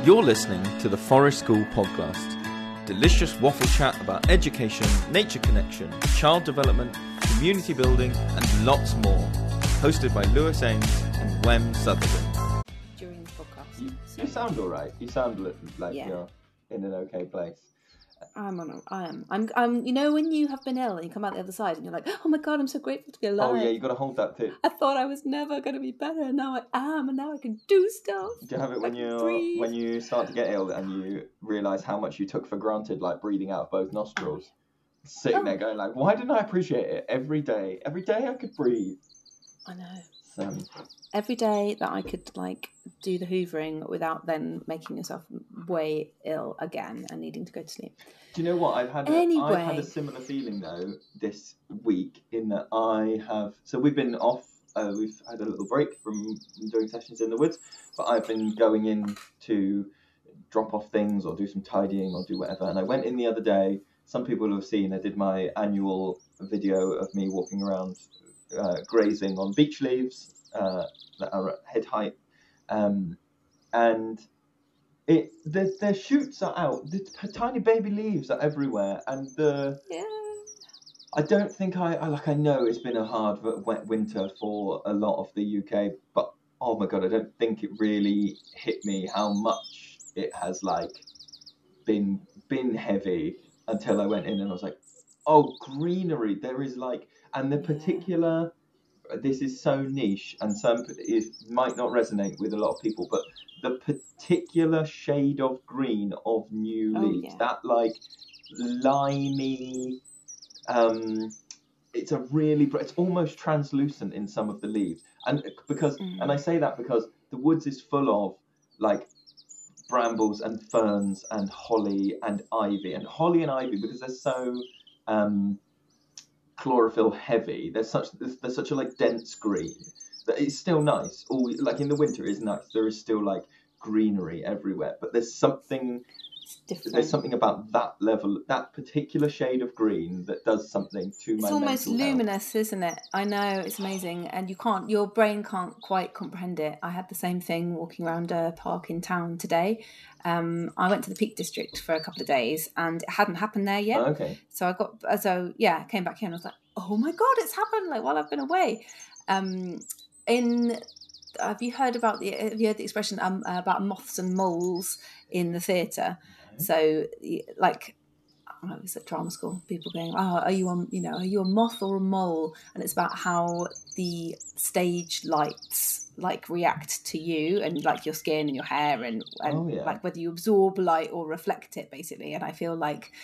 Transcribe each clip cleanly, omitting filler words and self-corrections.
You're listening to the Forest School Podcast. Delicious waffle chat about education, nature connection, child development, community building, and lots more. Hosted by Lewis Ames and Wem Sutherland. During the podcast. You sound all right. You sound like you're in an okay place. I am. I'm. You know when you have been ill and you come out the other side and you're like, oh my God, I'm so grateful to be alive. Oh yeah, you got to hold that too. I thought I was never going to be better, and now I am, and now I can do stuff. Do you have it when you start to get ill and you realise how much you took for granted, like breathing out of both nostrils, sitting there going like, why didn't I appreciate it every day? Every day I could breathe. I know. Every day that I could do the hoovering without then making yourself way ill again and needing to go to sleep. Do you know what? I've had a similar feeling though this week in that we've been off. We've had a little break from doing sessions in the woods, but I've been going in to drop off things or do some tidying or do whatever. And I went in the other day. Some people will have seen I did my annual video of me walking around grazing on beech leaves that are at head height, and the shoots are out. The tiny baby leaves are everywhere, and I don't think I know it's been a hard wet winter for a lot of the UK, but oh my God, I don't think it really hit me how much it has been heavy until I went in and I was like, oh, greenery, there is and the particular, this is so niche and it might not resonate with a lot of people, but the particular shade of green of new leaves, that limey, it's almost translucent in some of the leaves. And and I say that because the woods is full of brambles and ferns and holly and ivy because they're so chlorophyll heavy. There's such a dense green that it's still nice. In the winter it's nice. There is still greenery everywhere, but there's something about that level, that particular shade of green that does something to my mental health. It's almost luminous, isn't it? I know, it's amazing, and your brain can't quite comprehend it. I had the same thing walking around a park in town today. I went to the Peak District for a couple of days, and it hadn't happened there yet. Oh, okay. So I came back here and I was like, oh my God, it's happened! While I've been away. Have you heard the expression about moths and moles in the theatre? So, I was at drama school, people going, "Oh, are you a moth or a mole?" And it's about how the stage lights react to you and your skin and your hair and whether you absorb light or reflect it, basically. And I feel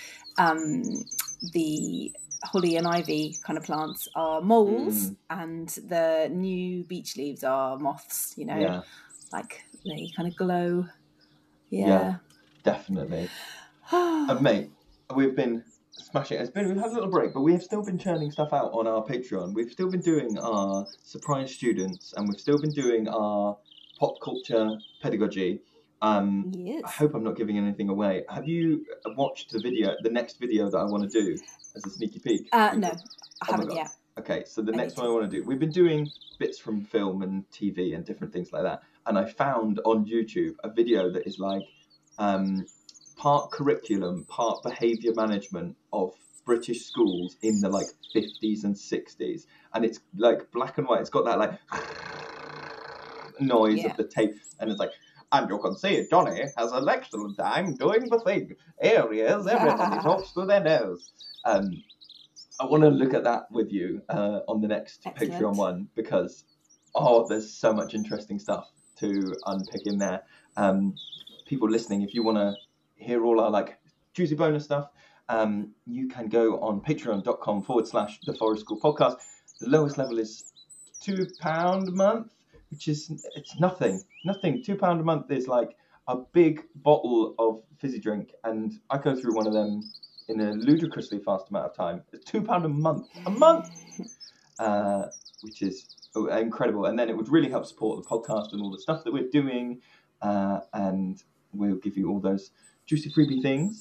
the holly and ivy kind of plants are moles, and the new beech leaves are moths. They kind of glow. Yeah. Definitely. And mate, we've been smashing it. We've had a little break, but we have still been churning stuff out on our Patreon. We've still been doing our surprise students, and we've still been doing our pop culture pedagogy. Yes. I hope I'm not giving anything away. Have you watched the next video that I want to do as a sneaky peek? No, I haven't yet. Okay, so the next one I want to do, we've been doing bits from film and TV and different things like that, and I found on YouTube a video that is part curriculum, part behaviour management of British schools in the 50s and 60s, and it's black and white. It's got that noise of the tape, and it's and you can see Johnny has an excellent time doing the thing. Here he is, everybody talks to their nose. I want to look at that with you on the next Patreon one, because there's so much interesting stuff to unpick in there. People listening, if you want to hear all our juicy bonus stuff, you can go on patreon.com/The Forest School Podcast. The lowest level is £2 a month, which is nothing. £2 a month is a big bottle of fizzy drink, and I go through one of them in a ludicrously fast amount of time. It's £2 a month, which is incredible. And then it would really help support the podcast and all the stuff that we're doing, and we'll give you all those juicy freebie things.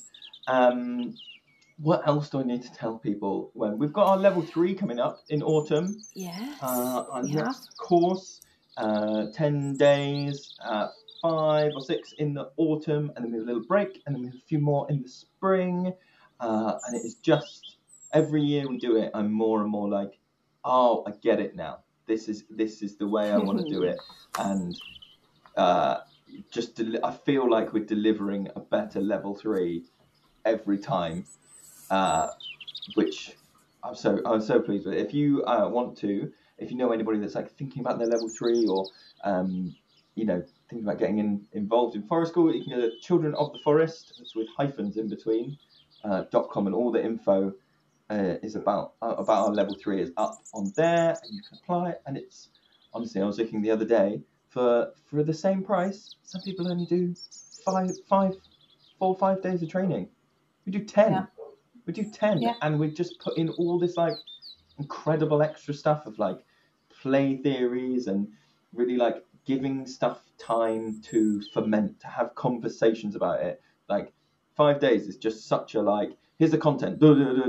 What else do I need to tell people? When we've got our level 3 coming up in autumn. Yes. Our next course, 10 days, 5 or 6 in the autumn, and then we have a little break, and then we have a few more in the spring. And it is just, every year we do it, I'm more and more like, oh, I get it now. This is the way I want to do it. And I feel like we're delivering a better level 3 every time, which I'm so pleased with. If you if you know anybody that's like thinking about their level 3 or thinking about getting involved in forest school, you can go to Children of the Forest, it's with hyphens in between, .com, and all the info is about our level 3 is up on there, and you can apply it. And it's, honestly, I was looking the other day, for the same price, some people only do 4 or 5 days of training. We do 10. Yeah. We do 10, and we just put in all this like incredible extra stuff of like play theories and really like giving stuff time to ferment, to have conversations about it. Like 5 days is just such a like, here's the content.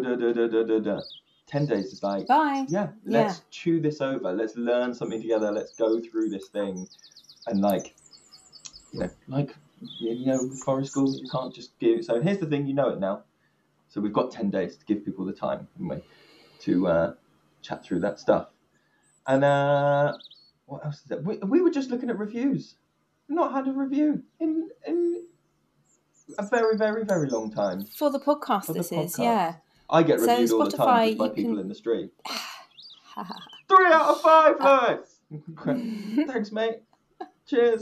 10 days is like, bye. Let's chew this over. Let's learn something together. Let's go through this thing. And forest school, you can't just give. So here's the thing, you know it now. So we've got 10 days to give people the time, haven't we, to chat through that stuff. And what else is there? We were just looking at reviews. We've not had a review in a very, very, very long time. For the podcast, is, yeah. I get reviewed all the time just by people in the street. 3 out of 5, Lewis! Thanks, mate. Cheers.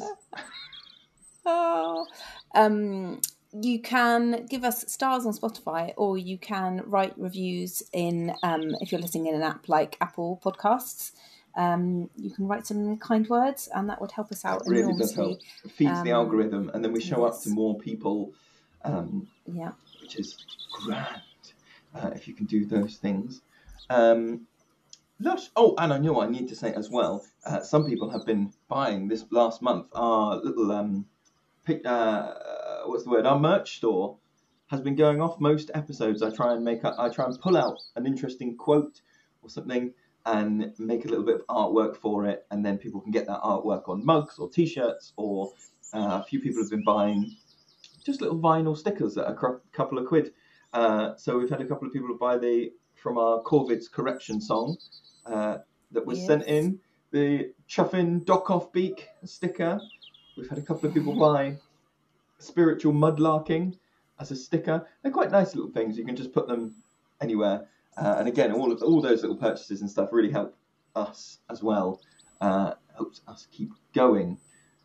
You can give us stars on Spotify, or you can write reviews in, if you're listening in an app like Apple Podcasts, you can write some kind words, and that would help us out enormously. Really does help. It feeds the algorithm, and then we show up to more people, which is grand, if you can do those things. Lush. Oh, and I know I need to say as well, some people have been buying this last month our little our merch store has been going off most episodes. I try and pull out an interesting quote or something and make a little bit of artwork for it, and then people can get that artwork on mugs or t-shirts, or a few people have been buying just little vinyl stickers that are a couple of quid. So we've had a couple of people buy from our Corvid's Correction song that was sent in, the Chuffin Dock Off Beak sticker. We've had a couple of people buy Spiritual Mudlarking as a sticker. They're quite nice little things. You can just put them anywhere. And again, all those little purchases and stuff really help us as well. Helps us keep going.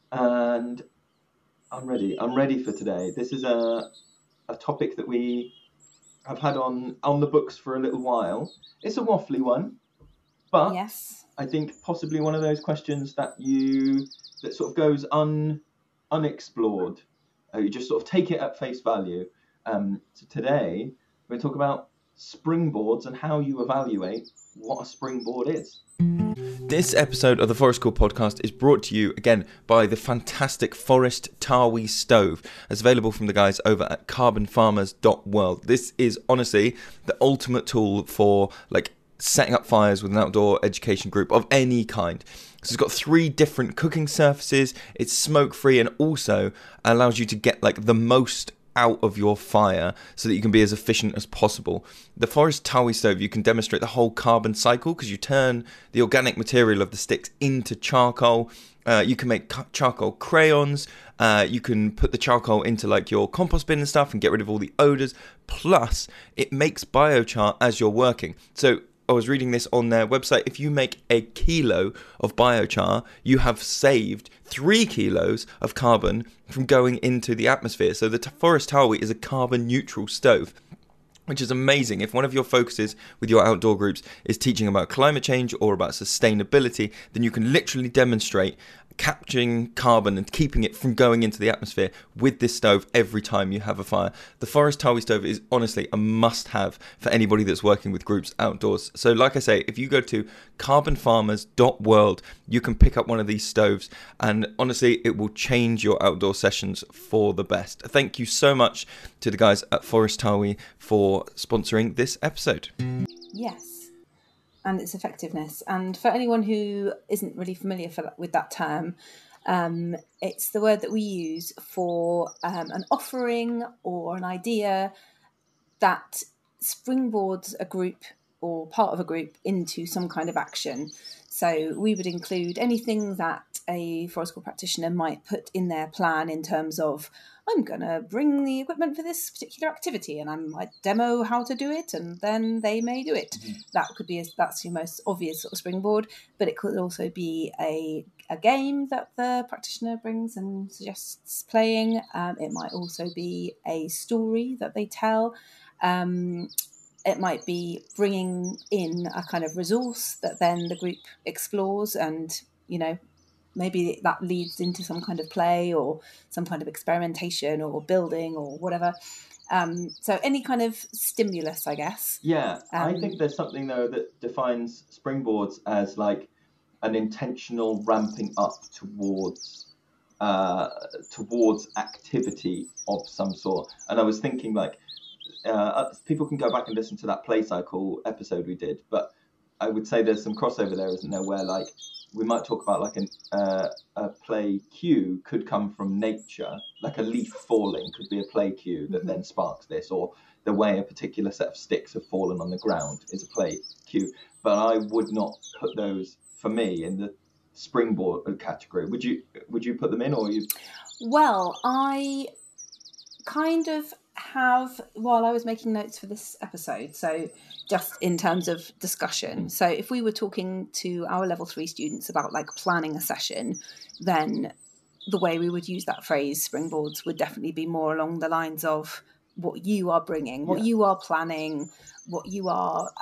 And I'm ready for today. This is a topic that we have had on the books for a little while. It's a waffly one, but yes, I think possibly one of those questions that sort of goes unexplored. You just sort of take it at face value. So today we're going to talk about springboards and how you evaluate what a springboard is. This episode of the Forest School podcast is brought to you again by the fantastic Forest Tawi stove, as available from the guys over at carbonfarmers.world. This is honestly the ultimate tool for like setting up fires with an outdoor education group of any kind. So it's got 3 different cooking surfaces, it's smoke free, and also allows you to get like the most out of your fire so that you can be as efficient as possible. The Forest Tawi stove, you can demonstrate the whole carbon cycle because you turn the organic material of the sticks into charcoal. You can make charcoal crayons. You can put the charcoal into like your compost bin and stuff and get rid of all the odors. Plus, it makes biochar as you're working. So I was reading this on their website. If you make 1 kilo of biochar, you have saved 3 kilos of carbon from going into the atmosphere. So the Forest Tawi is a carbon neutral stove, which is amazing. If one of your focuses with your outdoor groups is teaching about climate change or about sustainability, then you can literally demonstrate capturing carbon and keeping it from going into the atmosphere with this stove every time you have a fire. The Forest Tawi stove is honestly a must-have for anybody that's working with groups outdoors. So like I say, if you go to carbonfarmers.world, you can pick up one of these stoves, and honestly, it will change your outdoor sessions for the best. Thank you so much to the guys at Forest Tawi for sponsoring this episode. Yes. And its effectiveness. And for anyone who isn't really familiar with that term, It's the word that we use for an offering or an idea that springboards a group or part of a group into some kind of action. So we would include anything that a forest school practitioner might put in their plan in terms of, I'm going to bring the equipment for this particular activity and I might demo how to do it and then they may do it. That could be, that's your most obvious sort of springboard, but it could also be a game that the practitioner brings and suggests playing. It might also be a story that they tell. It might be bringing in a kind of resource that then the group explores and, you know, maybe that leads into some kind of play or some kind of experimentation or building or whatever. So any kind of stimulus, I guess. Yeah, I think there's something, though, that defines springboards as like an intentional ramping up towards activity of some sort. And I was thinking, like, people can go back and listen to that play cycle episode we did, but I would say there's some crossover there, isn't there, where like we might talk about like a play cue could come from nature, like a leaf falling could be a play cue that then sparks this, or the way a particular set of sticks have fallen on the ground is a play cue. But I would not put those, for me, in the springboard category. Would you put them in, or you? Well, I kind of have, while I was making notes for this episode, so just in terms of discussion, so if we were talking to our level 3 students about like planning a session, then the way we would use that phrase springboards would definitely be more along the lines of what you are bringing, what you are planning, what you are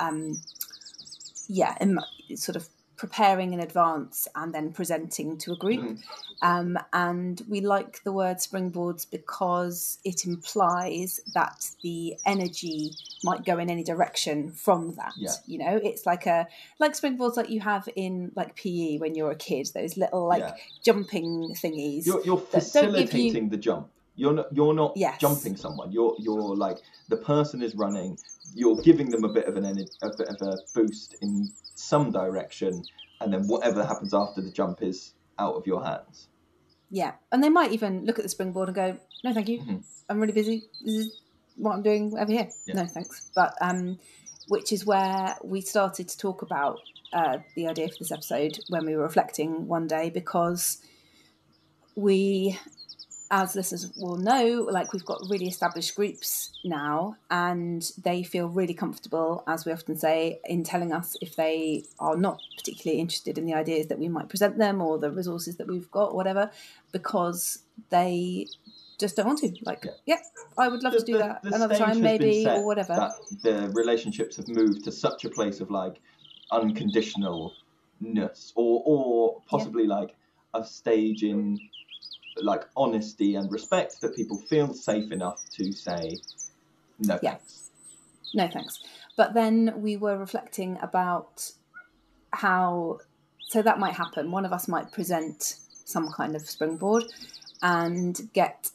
sort of preparing in advance and then presenting to a group. And we like the word springboards because it implies that the energy might go in any direction from that. You know, it's like springboards like you have in like PE when you're a kid, those little jumping thingies. You're facilitating the jump. You're not jumping someone. You're like, the person is running. You're giving them a bit of a boost in some direction, and then whatever happens after the jump is out of your hands. Yeah, and they might even look at the springboard and go, "No, thank you. I'm really busy. This is what I'm doing over here. No, thanks." But which is where we started to talk about the idea for this episode when we were reflecting one day, because we, as listeners will know, like we've got really established groups now, and they feel really comfortable, as we often say, in telling us if they are not particularly interested in the ideas that we might present them or the resources that we've got, whatever, because they just don't want to. Like, I would love to do that another time, maybe, or whatever. That the relationships have moved to such a place of like unconditionalness, or possibly like a stage in like honesty and respect that people feel safe enough to say no thanks. No thanks. But then we were reflecting about how, so that might happen. One of us might present some kind of springboard and get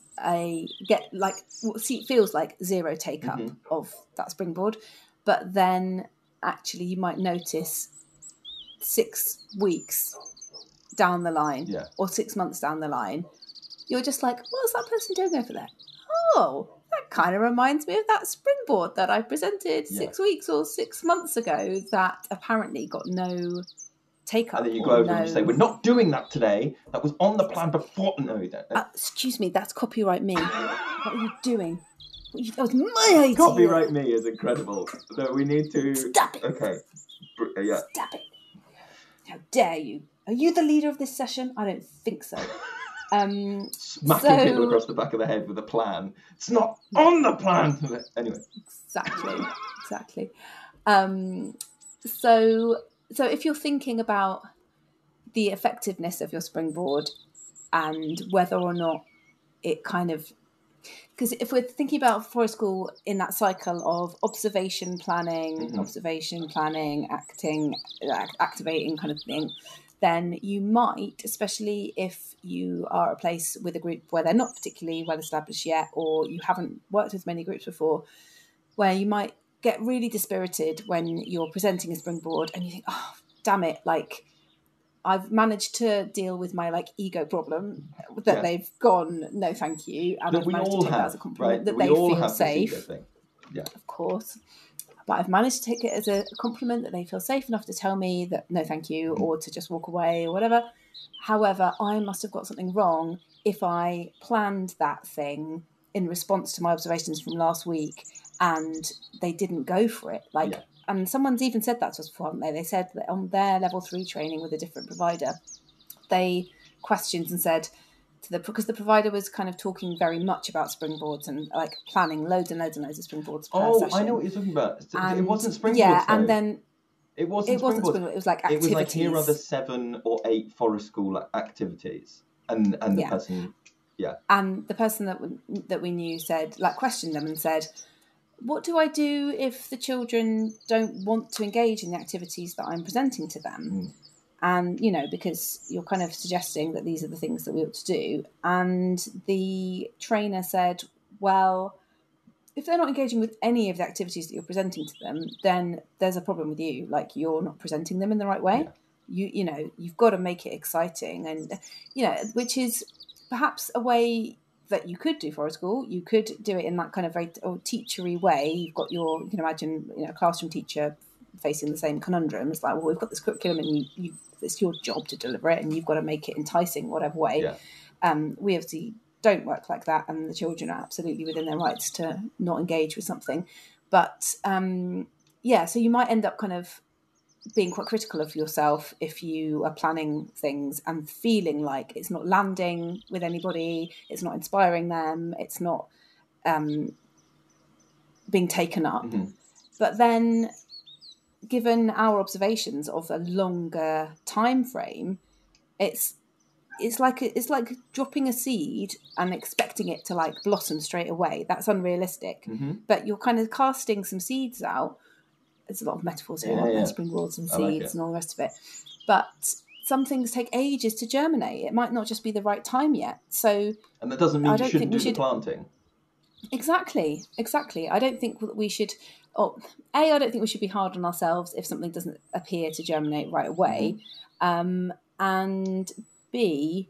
feels like zero take up of that springboard, but then actually you might notice 6 weeks down the line or 6 months down the line, you're just like, what's that person doing over there? Oh, that kind of reminds me of that springboard that I presented 6 weeks or 6 months ago that apparently got no take up. And then you go over and say, we're not doing that today. That was on the plan before. No, you don't. Excuse me, that's copyright me. What are you doing? That was my idea. Copyright me is incredible. No, we need to... Stop it. Okay. Stop it. How dare you? Are you the leader of this session? I don't think so. Smacking people across the back of the head with a plan. It's not on the plan. Anyway. Exactly. So if you're thinking about the effectiveness of your springboard and whether or not it kind of, because if we're thinking about forest school in that cycle of observation planning, activating kind of thing, then you might, especially if you are a place with a group where they're not particularly well established yet, or you haven't worked with many groups before, where you might get really dispirited when you're presenting a springboard and you think, oh, damn it, like I've managed to deal with my like ego problem that they've gone, no, thank you, and I've managed to take that as a compliment that they feel safe. Yeah, of course. But I've managed to take it as a compliment that they feel safe enough to tell me that no, thank you, or to just walk away or whatever. However, I must have got something wrong if I planned that thing in response to my observations from last week and they didn't go for it. And someone's even said that to us before, haven't they? They said that on their level 3 training with a different provider, they questioned and said because the provider was kind of talking very much about springboards and like planning loads and loads and loads of springboards per session. I know what you're talking about. And, it wasn't springboards. Yeah, though. And then it wasn't springboards. It was like activities. It was like, here are the 7 or 8 forest school activities, and the person. Yeah. And the person that we knew said, like, questioned them and said, what do I do if the children don't want to engage in the activities that I'm presenting to them? And, because you're kind of suggesting that these are the things that we ought to do. And the trainer said, well, if they're not engaging with any of the activities that you're presenting to them, then there's a problem with you. Like, you're not presenting them in the right way. Yeah. You've got to make it exciting. And, which is perhaps a way that you could do forest school. You could do it in that kind of very teachery way. You've got you can imagine, a classroom teacher facing the same conundrum. It's like, well, we've got this curriculum and it's your job to deliver it and you've got to make it enticing whatever way. Yeah. We obviously don't work like that, and the children are absolutely within their rights to not engage with something. But so you might end up kind of being quite critical of yourself if you are planning things and feeling like it's not landing with anybody, it's not inspiring them, it's not being taken up. But then, given our observations of a longer time frame, it's like dropping a seed and expecting it to like blossom straight away. That's unrealistic. But you're kind of casting some seeds out. There's a lot of metaphors here, aren't there? Springboards and seeds and all the rest of it. But some things take ages to germinate. It might not just be the right time yet. And that doesn't mean you shouldn't do the planting. Exactly. I don't think that we should. I don't think we should be hard on ourselves if something doesn't appear to germinate right away. And B,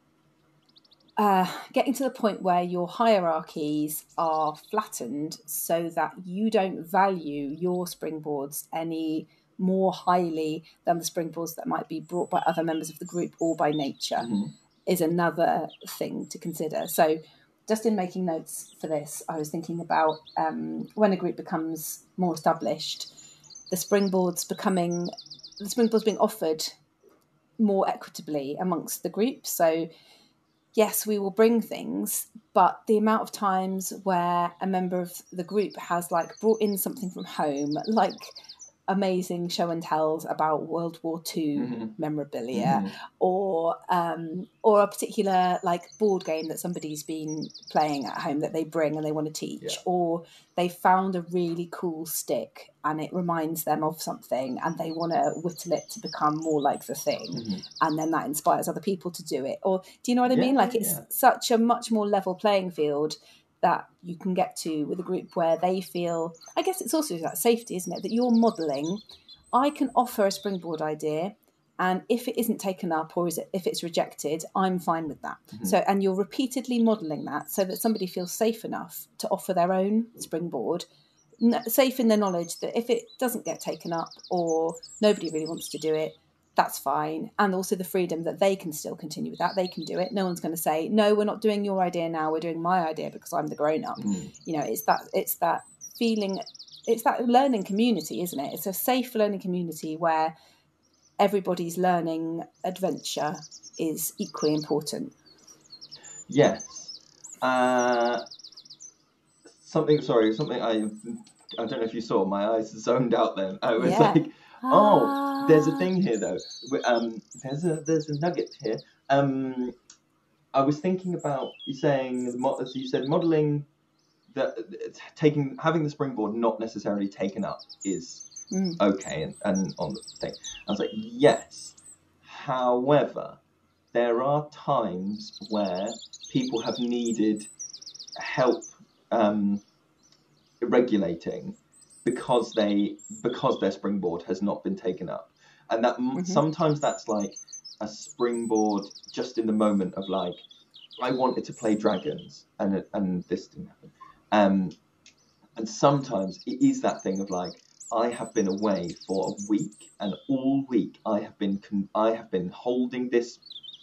getting to the point where your hierarchies are flattened so that you don't value your springboards any more highly than the springboards that might be brought by other members of the group or by nature is another thing to consider. So just in making notes for this, I was thinking about when a group becomes more established, the springboards being offered more equitably amongst the group. So yes, we will bring things, but the amount of times where a member of the group has like brought in something from home, like amazing show and tells about World War II memorabilia, or a particular like board game that somebody's been playing at home that they bring and they want to teach, or they found a really cool stick and it reminds them of something and they want to whittle it to become more like the thing, and then that inspires other people to do it. Or do you know what I mean? Like it's such a much more level playing field that you can get to with a group where they feel, I guess it's also that safety, isn't it? That you're modelling, I can offer a springboard idea, and if it isn't taken up or if it's rejected, I'm fine with that. So, and you're repeatedly modelling that so that somebody feels safe enough to offer their own springboard, safe in the knowledge that if it doesn't get taken up or nobody really wants to do it, that's fine. And also the freedom that they can still continue with that. They can do it. No one's going to say, no, we're not doing your idea now. We're doing my idea because I'm the grown up. It's that feeling, it's that learning community, isn't it? It's a safe learning community where everybody's learning adventure is equally important. Yes. Something I don't know if you saw, my eyes zoned out then. I was like, there's a thing here though. There's a nugget here. I was thinking about you saying, as you said, modelling that having the springboard not necessarily taken up is okay and on the thing. I was like, yes. However, there are times where people have needed help regulating because their springboard has not been taken up, and that sometimes that's like a springboard just in the moment of like, I wanted to play dragons and this didn't happen. And sometimes it is that thing of like, I have been away for a week, and all week I have been holding this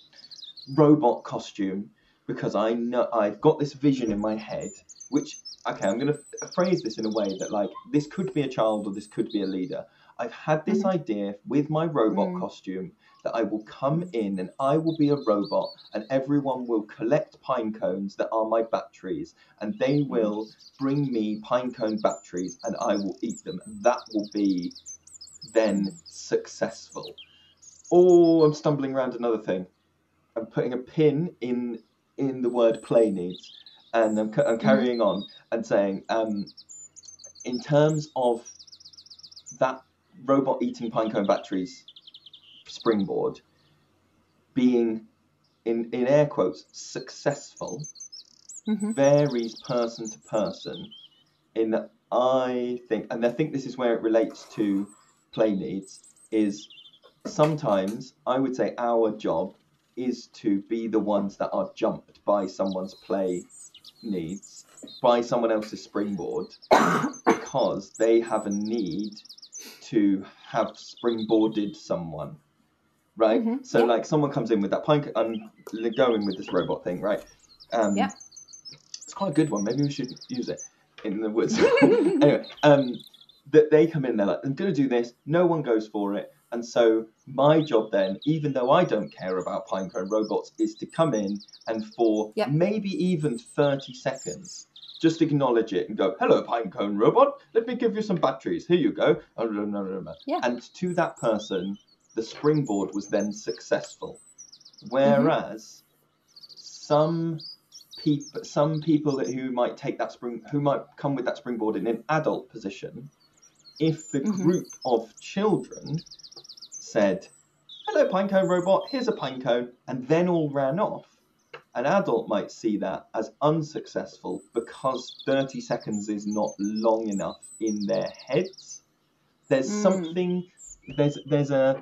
robot costume because I know I've got this vision in my head, which, okay, I'm going to phrase this in a way that like, this could be a child or this could be a leader. I've had this idea with my robot costume that I will come in and I will be a robot and everyone will collect pine cones that are my batteries and they will bring me pine cone batteries and I will eat them. That will be then successful. Oh, I'm stumbling around another thing. I'm putting a pin in the word play needs, and I'm carrying on and saying, in terms of that robot eating pinecone batteries springboard being in air quotes successful varies person to person, in that I think this is where it relates to play needs, is sometimes I would say our job is to be the ones that are jumped by someone's play needs, by someone else's springboard, because they have a need to have springboarded someone, right? So like someone comes in with that pine, I'm going with this robot thing, right? It's quite a good one. Maybe we should use it in the woods. Anyway, that they come in, they're like, I'm going to do this. No one goes for it. And so my job then, even though I don't care about pinecone robots, is to come in and for maybe even 30 seconds, just acknowledge it and go, hello, pinecone robot, let me give you some batteries. Here you go. And to that person, the springboard was then successful. Whereas some people who might take that who might come with that springboard in an adult position, if the group of children said, hello, pinecone robot, here's a pinecone, and then all ran off, an adult might see that as unsuccessful because 30 seconds is not long enough in their heads. There's something, there's a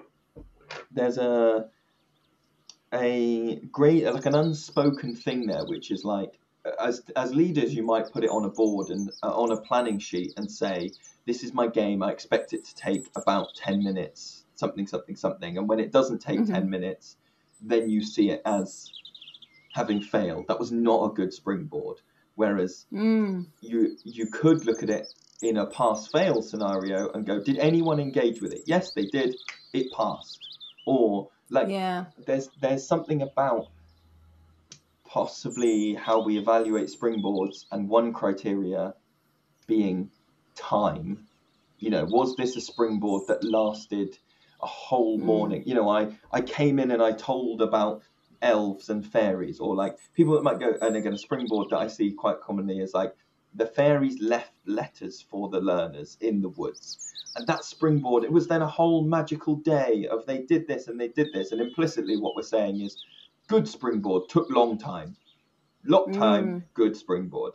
great, like an unspoken thing there, which is like, as leaders, you might put it on a board and on a planning sheet and say, this is my game, I expect it to take about 10 minutes, something. And when it doesn't take 10 minutes, then you see it as having failed. That was not a good springboard. Whereas you could look at it in a pass-fail scenario and go, did anyone engage with it? Yes, they did. It passed. Or like, there's something about possibly how we evaluate springboards, and one criteria being time. You know, was this a springboard that lasted a whole morning? You know, I came in and I told about elves and fairies, or like people that might go, and again, a springboard that I see quite commonly is like the fairies left letters for the learners in the woods. And that springboard, it was then a whole magical day of they did this and they did this. And implicitly what we're saying is good springboard, took long time. Good springboard.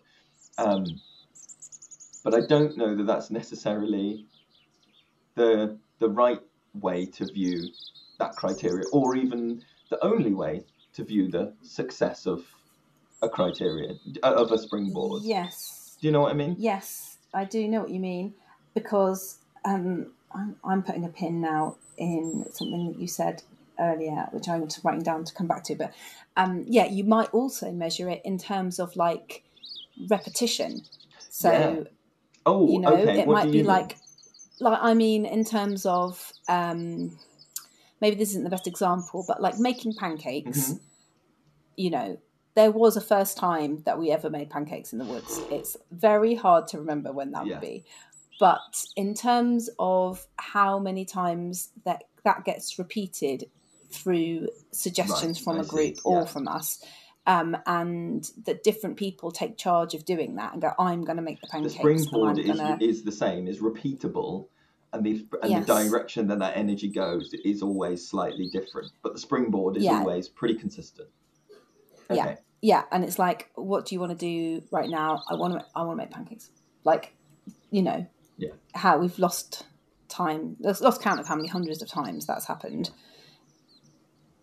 But I don't know that that's necessarily the right way to view that criteria, or even the only way to view the success of a criteria, of a springboard. Yes. Do you know what I mean? Yes, I do know what you mean, because I'm putting a pin now in something that you said earlier, which I'm just writing down to come back to. But you might also measure it in terms of like repetition. So, it what might be like I mean, in terms of maybe this isn't the best example, but like making pancakes, you know, there was a first time that we ever made pancakes in the woods. It's very hard to remember when that would be. But in terms of how many times that gets repeated through suggestions from a group or from us, and that different people take charge of doing that and go, I'm going to make the pancakes. The springboard is the same, is repeatable, and the direction that energy goes is always slightly different. But the springboard is always pretty consistent. Okay. Yeah, and it's like, what do you want to do right now? I want to make pancakes. Like, you know, how we've lost count of how many hundreds of times that's happened.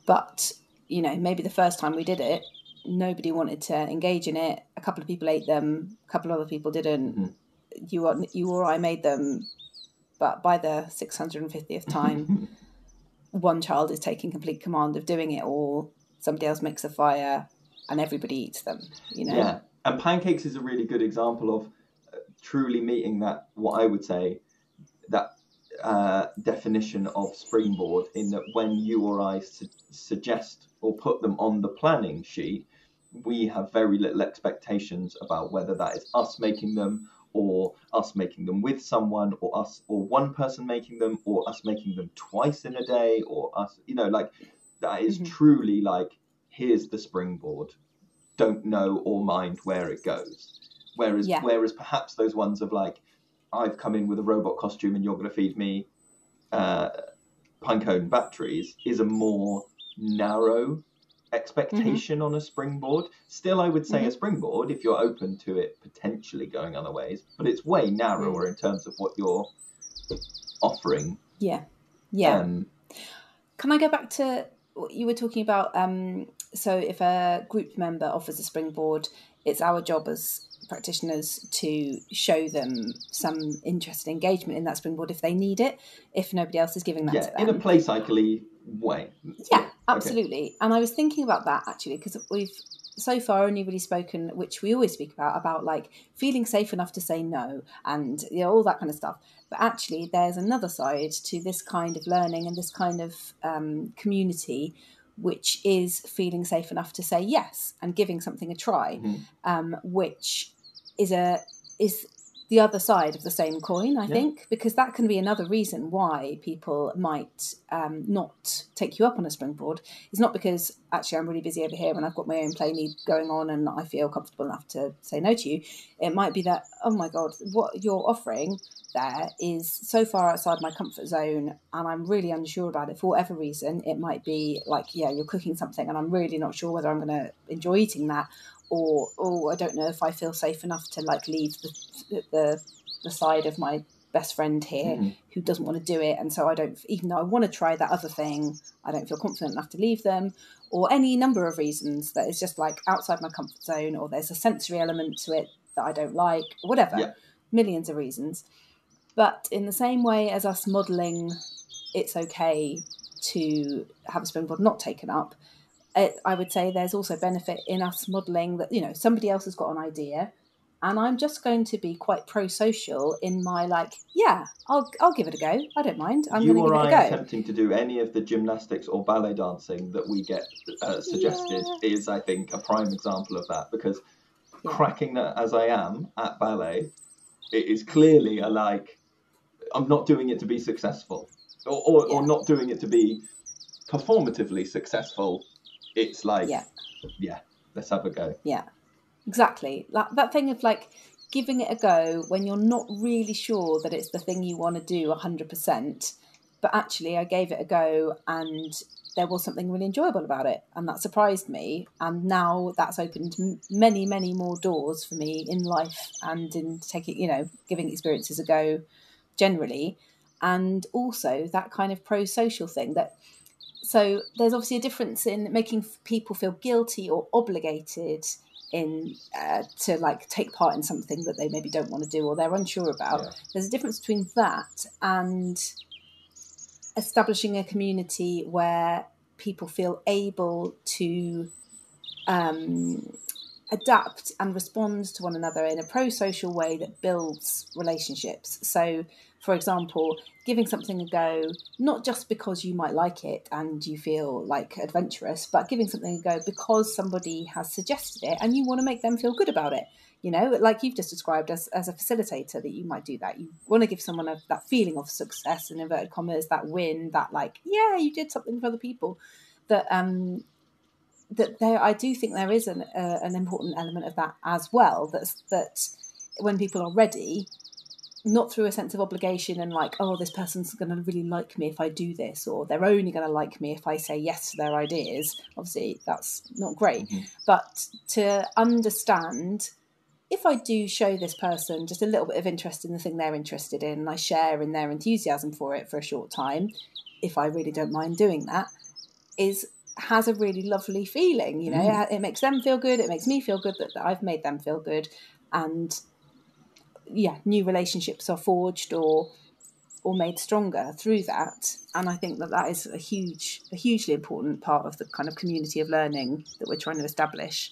But, you know, maybe the first time we did it, nobody wanted to engage in it. A couple of people ate them, a couple of other people didn't. You or I made them, but by the 650th time, one child is taking complete command of doing it all. Somebody else makes a fire, and everybody eats them. You know. Yeah, and pancakes is a really good example of truly meeting that, what I would say, that definition of springboard, in that when you or I suggest or put them on the planning sheet, we have very little expectations about whether that is us making them, or us making them with someone, or us or one person making them, or us making them twice in a day, or us, you know, like that is truly like, here's the springboard, don't know or mind where it goes. Whereas perhaps those ones of like, I've come in with a robot costume and you're going to feed me pinecone batteries, is a more narrow expectation on a springboard. Still, I would say a springboard if you're open to it potentially going other ways, but it's way narrower in terms of what you're offering. Can I go back to what you were talking about? So if a group member offers a springboard, it's our job as practitioners to show them some interest and engagement in that springboard if they need it, if nobody else is giving that to them. In a play cycle-y way. Yeah, absolutely. Okay. And I was thinking about that actually, because we've so far only really spoken, which we always speak about like feeling safe enough to say no and, you know, all that kind of stuff. But actually there's another side to this kind of learning and this kind of community, which is feeling safe enough to say yes and giving something a try, which is the other side of the same coin, I think, because that can be another reason why people might not take you up on a springboard. It's not because actually I'm really busy over here and I've got my own play need going on and I feel comfortable enough to say no to you. It might be that, oh my God, what you're offering there is so far outside my comfort zone and I'm really unsure about it for whatever reason. It might be like, you're cooking something and I'm really not sure whether I'm going to enjoy eating that, or I don't know if I feel safe enough to like leave the side of my best friend here who doesn't want to do it, and so I don't, even though I want to try that other thing, I don't feel confident enough to leave them, or any number of reasons that is just like outside my comfort zone, or there's a sensory element to it that I don't like, or whatever, millions of reasons. But in the same way as us modelling it's okay to have a springboard not taken up, I would say there's also benefit in us modelling that, you know, somebody else has got an idea and I'm just going to be quite pro-social in my like, I'll give it a go. I don't mind. I'm going to give it a go. Attempting to do any of the gymnastics or ballet dancing that we get suggested is, I think, a prime example of that, because cracking that as I am at ballet, it is clearly a like, I'm not doing it to be successful or not doing it to be performatively successful. It's like, let's have a go. Yeah, exactly. That thing of like giving it a go when you're not really sure that it's the thing you want to do 100%, but actually I gave it a go and there was something really enjoyable about it and that surprised me. And now that's opened many, many more doors for me in life and in taking, you know, giving experiences a go generally. And also that kind of pro-social thing that, so there's obviously a difference in making people feel guilty or obligated in to like take part in something that they maybe don't want to do or they're unsure about. Yeah. There's a difference between that and establishing a community where people feel able to adapt and respond to one another in a pro-social way that builds relationships. So, for example, giving something a go, not just because you might like it and you feel like adventurous, but giving something a go because somebody has suggested it and you want to make them feel good about it. You know, like you've just described as a facilitator, that you might do that. You want to give someone that feeling of success, in inverted commas, that win, that like, you did something for other people. That there, I do think there is an important element of that as well. That when people are ready, not through a sense of obligation and like, oh, this person's going to really like me if I do this, or they're only going to like me if I say yes to their ideas. Obviously, that's not great. Mm-hmm. But to understand, if I do show this person just a little bit of interest in the thing they're interested in, and I share in their enthusiasm for it for a short time, if I really don't mind doing that, is has a really lovely feeling. You know, it makes them feel good. It makes me feel good that I've made them feel good. And yeah, new relationships are forged or made stronger through that. And I think that is a hugely important part of the kind of community of learning that we're trying to establish.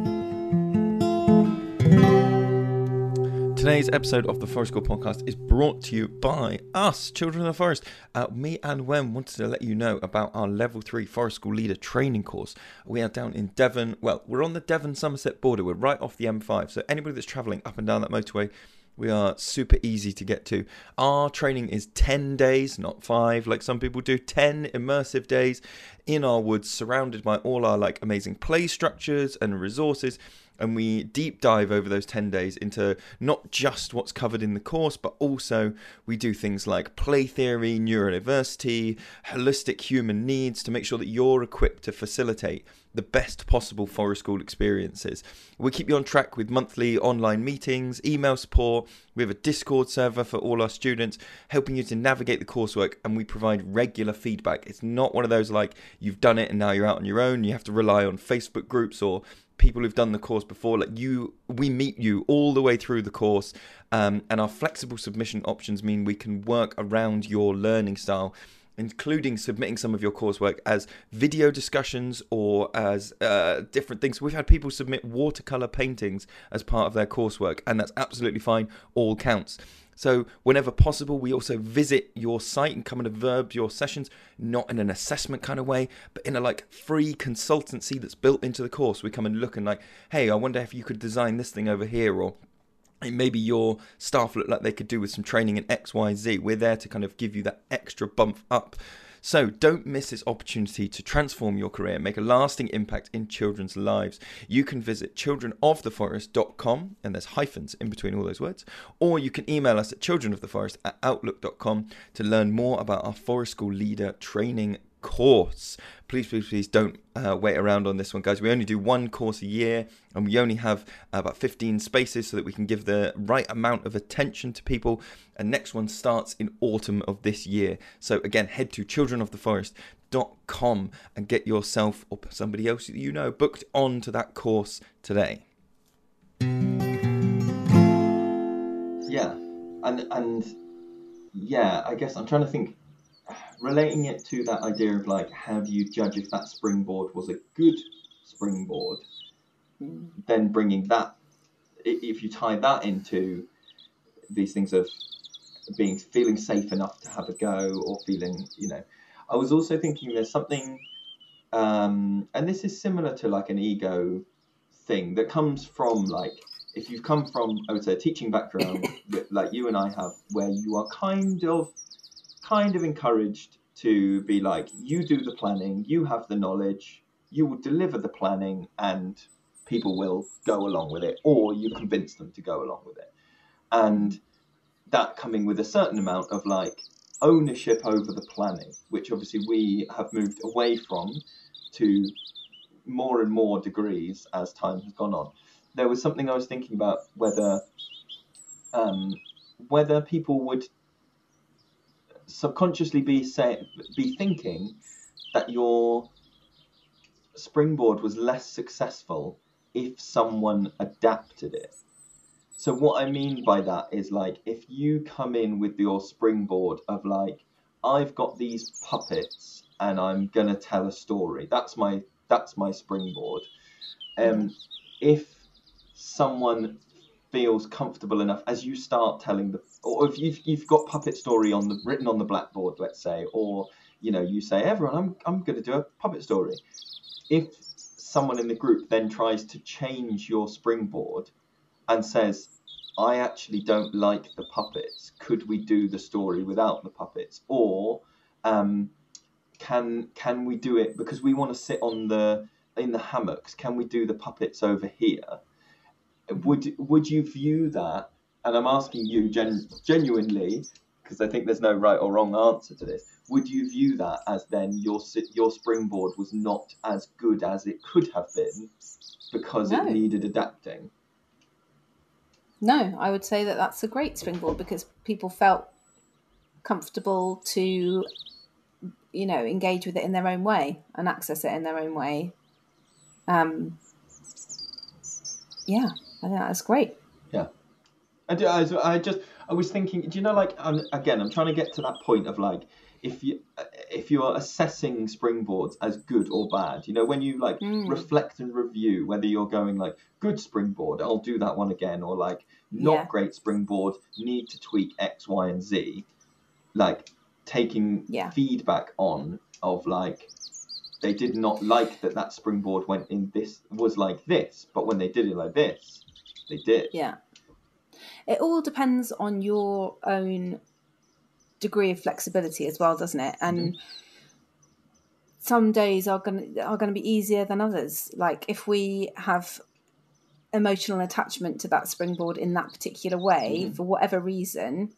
Today's episode of the Forest School podcast is brought to you by us, Children of the Forest. Me and Wen wanted to let you know about our Level 3 Forest School Leader training course. We are down in Devon. Well, we're on the Devon-Somerset border. We're right off the M5. So anybody that's travelling up and down that motorway, we are super easy to get to. Our training is 10 days, not 5, like some people do. 10 immersive days in our woods, surrounded by all our like amazing play structures and resources. And we deep dive over those 10 days into not just what's covered in the course, but also we do things like play theory, neurodiversity, holistic human needs to make sure that you're equipped to facilitate the best possible forest school experiences. We keep you on track with monthly online meetings, email support. We have a Discord server for all our students, helping you to navigate the coursework, and we provide regular feedback. It's not one of those like you've done it and now you're out on your own. You have to rely on Facebook groups or people who've done the course before. We meet you all the way through the course, and our flexible submission options mean we can work around your learning style, including submitting some of your coursework as video discussions or as different things. We've had people submit watercolor paintings as part of their coursework, and that's absolutely fine. All counts. So whenever possible, we also visit your site and come and observe your sessions, not in an assessment kind of way, but in a like free consultancy that's built into the course. We come and look and like, hey, I wonder if you could design this thing over here, or maybe your staff look like they could do with some training in X, Y, Z. We're there to kind of give you that extra bump up. So don't miss this opportunity to transform your career, make a lasting impact in children's lives. You can visit childrenoftheforest.com, and there's hyphens in between all those words, or you can email us at childrenoftheforest@outlook.com to learn more about our Forest School Leader training course. Please don't wait around on this one, guys. We only do one course a year, and we only have about 15 spaces so that we can give the right amount of attention to people. And next one starts in autumn of this year. So again, head to childrenoftheforest.com and get yourself or somebody else that you know booked on to that course today. Yeah, and yeah, I guess I'm trying to think, relating it to that idea of like, how do you judge if that springboard was a good springboard? Then bringing that, if you tie that into these things of feeling safe enough to have a go, or feeling, I was also thinking there's something, and this is similar to like an ego thing that comes from like, if you've come from, I would say, a teaching background like you and I have, where you are kind of encouraged to be like, you do the planning, you have the knowledge, you will deliver the planning, and people will go along with it, or you convince them to go along with it. And that coming with a certain amount of like ownership over the planning, which obviously we have moved away from to more and more degrees as time has gone on. There was something I was thinking about, whether people would subconsciously be thinking that your springboard was less successful if someone adapted it. So what I mean by that is like, if you come in with your springboard of like, I've got these puppets and I'm gonna tell a story, that's my springboard. If someone feels comfortable enough as you start telling or if you've got puppet story written on the blackboard, let's say, or you say, everyone, I'm going to do a puppet story. If someone in the group then tries to change your springboard and says, I actually don't like the puppets, could we do the story without the puppets? Or can we do it because we want to sit in the hammocks? Can we do the puppets over here? Would you view that? And I'm asking you genuinely, because I think there's no right or wrong answer to this. Would you view that as then your springboard was not as good as it could have been because it needed adapting? No, I would say that that's a great springboard because people felt comfortable to, engage with it in their own way and access it in their own way. Yeah, I think that's great. Yeah. I was thinking, do you know, like, again, I'm trying to get to that point of like, if you are assessing springboards as good or bad, when you like reflect and review whether you're going like good springboard, I'll do that one again, or like not great springboard, need to tweak X, Y, and Z, like taking feedback on of like, they did not like that springboard went in this, was like this, but when they did it like this, they did. Yeah. It all depends on your own degree of flexibility as well, doesn't it? And some days are going to be easier than others. Like if we have emotional attachment to that springboard in that particular way, for whatever reason,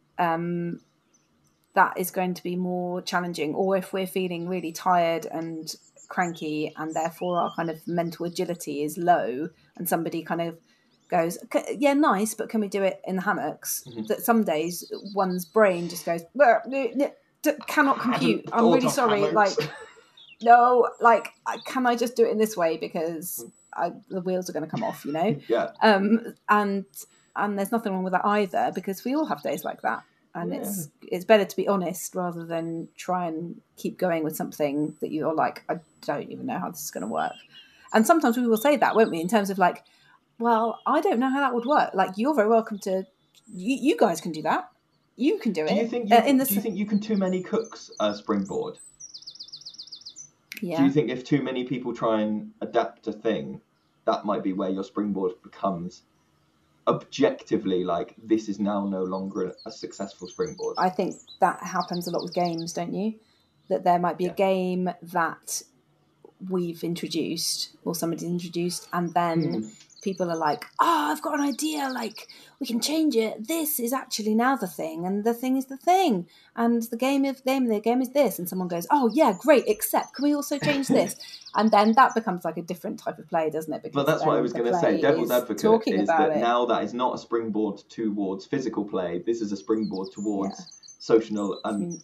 that is going to be more challenging. Or if we're feeling really tired and cranky and therefore our kind of mental agility is low, and somebody kind of goes, yeah, nice, but can we do it in the hammocks? That some days one's brain just goes, cannot compute. I'm really sorry. Like, no, like, can I just do it in this way because the wheels are going to come off, Yeah. And there's nothing wrong with that either, because we all have days like that. And it's better to be honest rather than try and keep going with something that you're like, I don't even know how this is going to work. And sometimes we will say that, won't we? In terms of like, well, I don't know how that would work. Like, you're very welcome to. You guys can do that. You can do it. Do you think you can too many cooks a springboard? Yeah. Do you think if too many people try and adapt a thing, that might be where your springboard becomes objectively like, this is now no longer a successful springboard? I think that happens a lot with games, don't you? That there might be a game that we've introduced or somebody's introduced, and then people are like, I've got an idea, like, we can change it. This is actually now the thing, and the thing is the thing, and the game is this. And someone goes, oh yeah, great, except can we also change this? And then that becomes like a different type of play, doesn't it? Because that's what I was going to say. Devil's advocate is that now that is not a springboard towards physical play. This is a springboard towards social and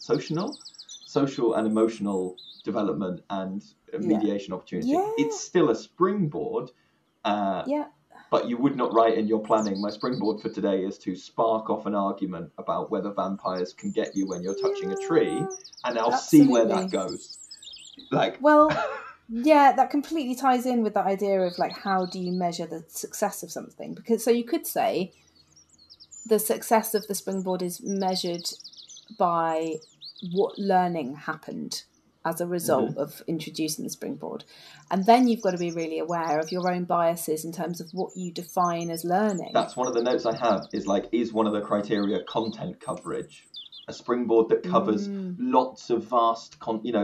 emotional development and mediation opportunity. Yeah. It's still a springboard. But you would not write in your planning, my springboard for today is to spark off an argument about whether vampires can get you when you're touching a tree, and I'll see where that goes. Like, well, yeah, that completely ties in with that idea of like, how do you measure the success of something? Because so you could say the success of the springboard is measured by what learning happened as a result of introducing the springboard. And then you've got to be really aware of your own biases in terms of what you define as learning. That's one of the notes I have, is like, is one of the criteria content coverage? A springboard that covers lots of vast,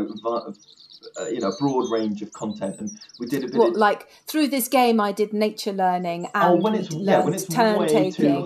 broad range of content. And we did a bit like through this game I did nature learning and when it's turn taking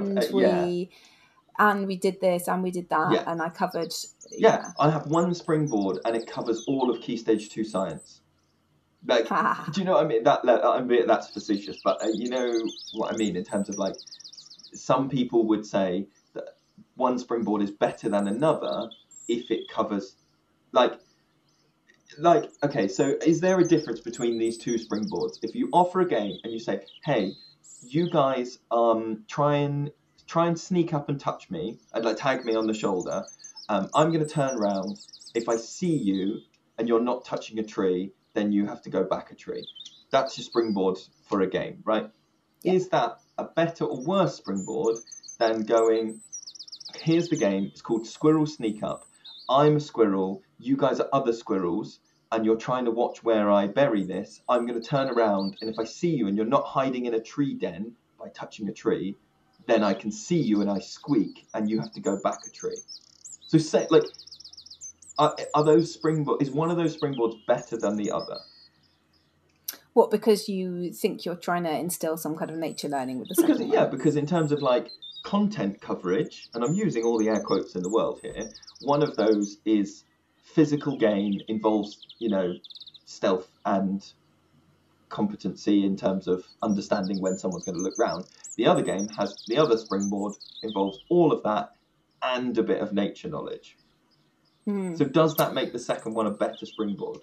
and we did this and we did that and I covered I have one springboard and it covers all of Key Stage 2 science. Like, do you know what I mean? That's facetious, but you know what I mean in terms of like, some people would say that one springboard is better than another if it covers like okay, so is there a difference between these two springboards? If you offer a game and you say, hey, you guys try and sneak up and touch me and like tag me on the shoulder, I'm going to turn around. If I see you and you're not touching a tree, then you have to go back a tree. That's your springboard for a game, right? Yeah. Is that a better or worse springboard than going, here's the game, it's called Squirrel Sneak Up. I'm a squirrel, you guys are other squirrels, and you're trying to watch where I bury this. I'm going to turn around, and if I see you and you're not hiding in a tree den by touching a tree, then I can see you and I squeak, and you have to go back a tree. So say, like, are those springboards? Is one of those springboards better than the other? What, because you think you're trying to instill some kind of nature learning with the second one? Yeah, because in terms of like content coverage, and I'm using all the air quotes in the world here, one of those is physical game, involves, stealth and competency in terms of understanding when someone's going to look round. The other game has, the other springboard involves all of that and a bit of nature knowledge. So does that make the second one a better springboard?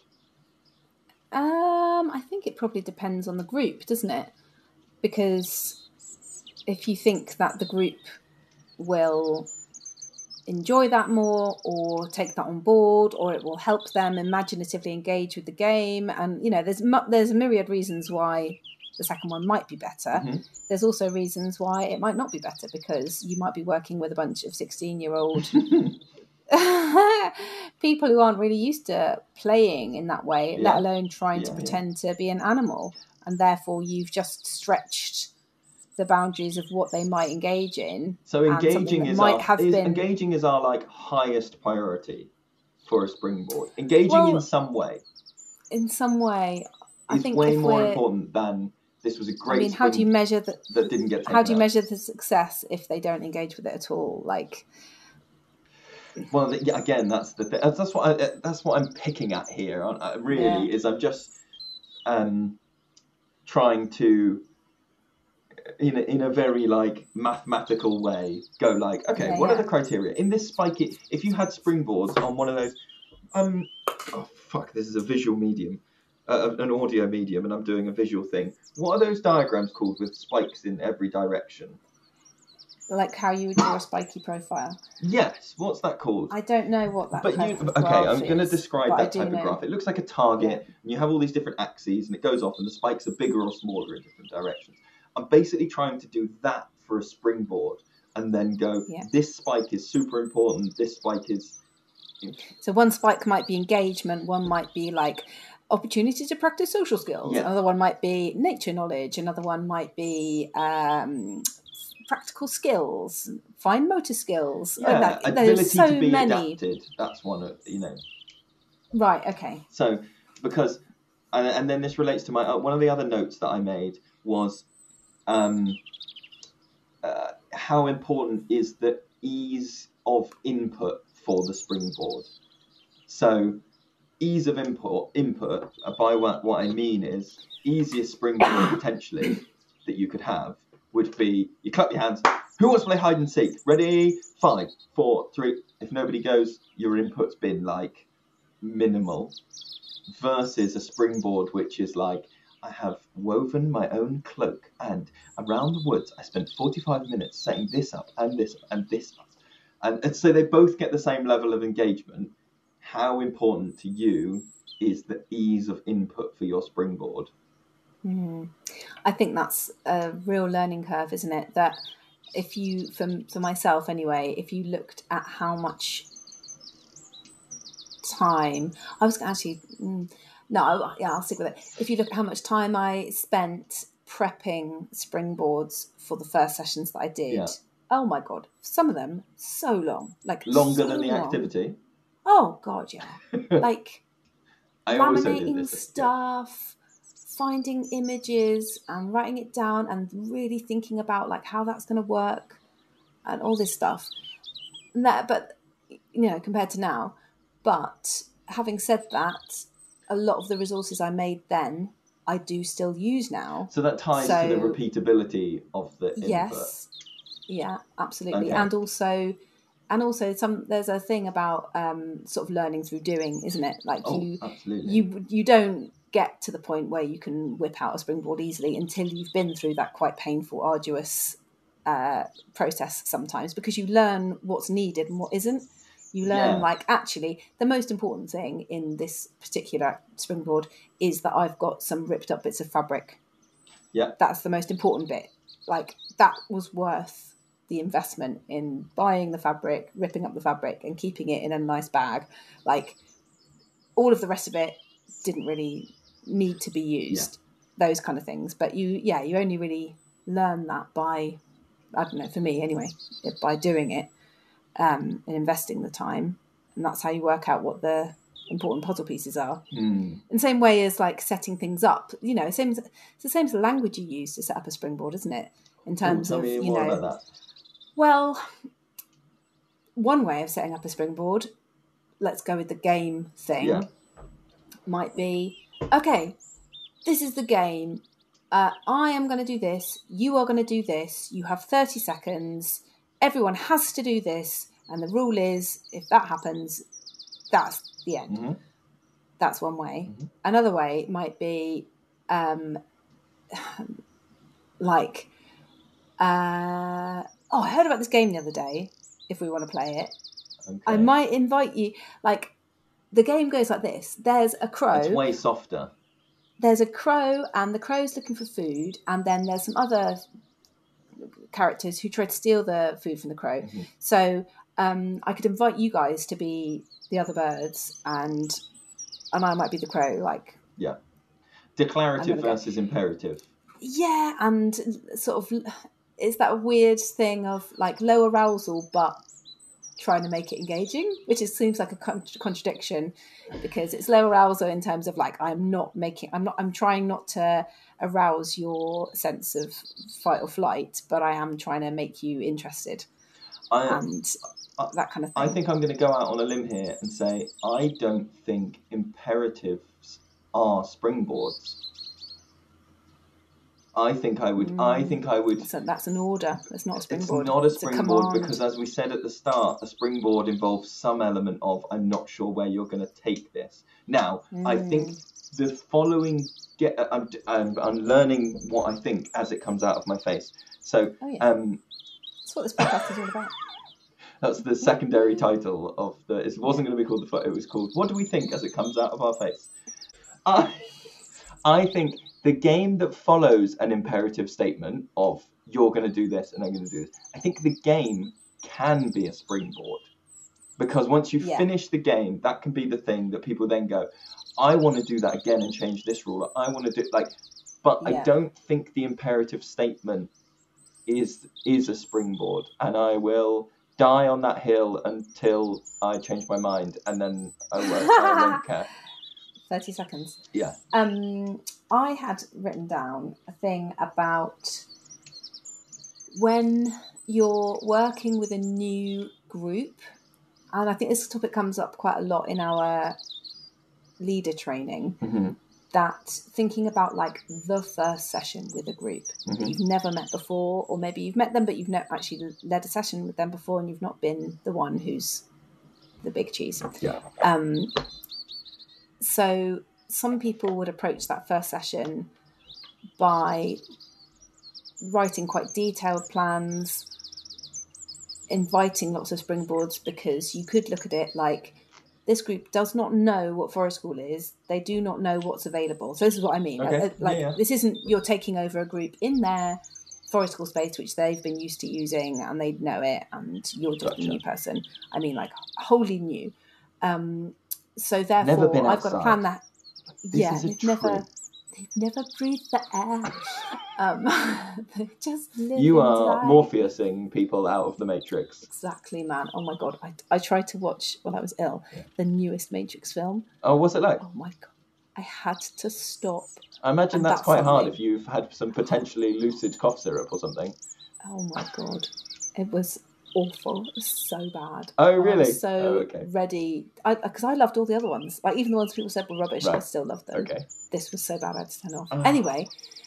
I think it probably depends on the group, doesn't it? Because if you think that the group will enjoy that more or take that on board, or it will help them imaginatively engage with the game, and there's a myriad reasons why the second one might be better. There's also reasons why it might not be better, because you might be working with a bunch of 16-year-old people who aren't really used to playing in that way, let alone trying to pretend to be an animal, and therefore you've just stretched the boundaries of what they might engage in. So engaging is our like highest priority for a springboard. Engaging in some way. In some way, I think way more important than this was a great. How do you measure that didn't get taken How do you out. measure the success if they don't engage with it at all? Like, well, again, that's the thing. That's what I'm picking at here. Really, is I'm just trying to, in a very like mathematical way, go like, okay, what are the criteria in this spike? If you had springboards on one of those, this is a visual medium, an audio medium, and I'm doing a visual thing. What are those diagrams called with spikes in every direction? Like how you would draw a spiky profile. Yes, what's that called? I don't know what that. I'm going to describe that type of graph. It looks like a target, and you have all these different axes, and it goes off, and the spikes are bigger or smaller in different directions. I'm basically trying to do that for a springboard, and then go, this spike is super important, this spike is... So one spike might be engagement, one might be like opportunity to practice social skills, another one might be nature knowledge, another one might be practical skills, fine motor skills. Ability so to be many. Adapted, that's one of, Right, okay. So, because, and then this relates to my, one of the other notes that I made was how important is the ease of input for the springboard. So ease of input by what I mean is easiest springboard potentially that you could have would be you clap your hands. Who wants to play hide and seek? Ready? 5, 4, 3. If nobody goes, your input's been like minimal. Versus a springboard which is like, I have woven my own cloak, and around the woods I spent 45 minutes setting this up and this and this up. And so they both get the same level of engagement. How important to you is the ease of input for your springboard? I think that's a real learning curve, isn't it? That if you, for myself anyway, if you looked at how much time, I was actually, I'll stick with it. If you look at how much time I spent prepping springboards for the first sessions that I did, oh my God, some of them so long, like longer than the activity. Oh God, yeah. Like laminating stuff, finding images and writing it down and really thinking about like how that's going to work and all this stuff. But compared to now. But having said that, a lot of the resources I made then, I do still use now. So that ties to the repeatability of the input. Yes. Yeah, absolutely. Okay. And also there's a thing about sort of learning through doing, isn't it? Like you don't get to the point where you can whip out a springboard easily until you've been through that quite painful, arduous process sometimes, because you learn what's needed and what isn't. You learn like actually the most important thing in this particular springboard is that I've got some ripped up bits of fabric. Yeah. That's the most important bit. Like that was worth the investment in buying the fabric, ripping up the fabric and keeping it in a nice bag. Like all of the rest of it didn't really need to be used, those kind of things. But you only really learn that by, I don't know, for me anyway, by doing it and investing the time. And that's how you work out what the important puzzle pieces are. In the same way as like setting things up, it's the same as the language you use to set up a springboard, isn't it? In terms of, more about that. Well, one way of setting up a springboard, let's go with the game thing, might be, okay, this is the game. I am going to do this. You are going to do this. You have 30 seconds. Everyone has to do this. And the rule is, if that happens, that's the end. Mm-hmm. That's one way. Mm-hmm. Another way might be like, I heard about this game the other day, if we want to play it. Okay. I might invite you, like, the game goes like this. There's a crow. It's way softer. There's a crow, and the crow's looking for food, and then there's some other characters who try to steal the food from the crow. Mm-hmm. So I could invite you guys to be the other birds, and I might be the crow, like... Yeah. Declarative versus imperative. Yeah, and sort of... It's that weird thing of, like, low arousal, but trying to make it engaging, which seems like a contradiction, because it's low arousal in terms of, like, I'm trying not to arouse your sense of fight or flight, but I am trying to make you interested. That kind of thing. I think I'm going to go out on a limb here and say I don't think imperatives are springboards. I think I would. So that's an order. It's not a springboard. It's not a springboard command. because, as we said at the start, a springboard involves some element of I'm not sure where you're going to take this. Now, I think the following. I'm learning what I think as it comes out of my face. So, that's what this podcast is all about. That's the secondary title of the. It wasn't going to be called the. It was called "What Do We Think as It Comes Out of Our Face." I think the game that follows an imperative statement of "You're going to do this and I'm going to do this," I think the game can be a springboard, because once you finish the game, that can be the thing that people then go, "I want to do that again and change this rule. I want to do like," but I don't think the imperative statement is a springboard, and I will die on that hill until I change my mind, and then I won't care. 30 seconds. Yeah. I had written down a thing about when you're working with a new group, and I think this topic comes up quite a lot in our leader training, that thinking about like the first session with a group that you've never met before, or maybe you've met them but you've not actually led a session with them before, and you've not been the one who's the big cheese. Yeah. So some people would approach that first session by writing quite detailed plans, inviting lots of springboards, because you could look at it like, this group does not know what Forest School is. They do not know what's available. So this is what I mean. Okay. This isn't you're taking over a group in their Forest School space, which they've been used to using and they know it, and you're just a new person. I mean, like, wholly new. So therefore, I've got to plan that. They've never breathed the air. They just live. You are Morpheusing people out of the Matrix. Exactly, man. Oh my god, I tried to watch while I was ill the newest Matrix film. Oh, what's it like? Oh my god, I had to stop. I imagine that's quite hard if you've had some potentially lucid cough syrup or something. Oh my god, it was awful. It was so bad. Oh really? I was ready, because I loved all the other ones. Like, even the ones people said were rubbish, I still loved them. Okay. This was so bad I had to turn off. Anyway.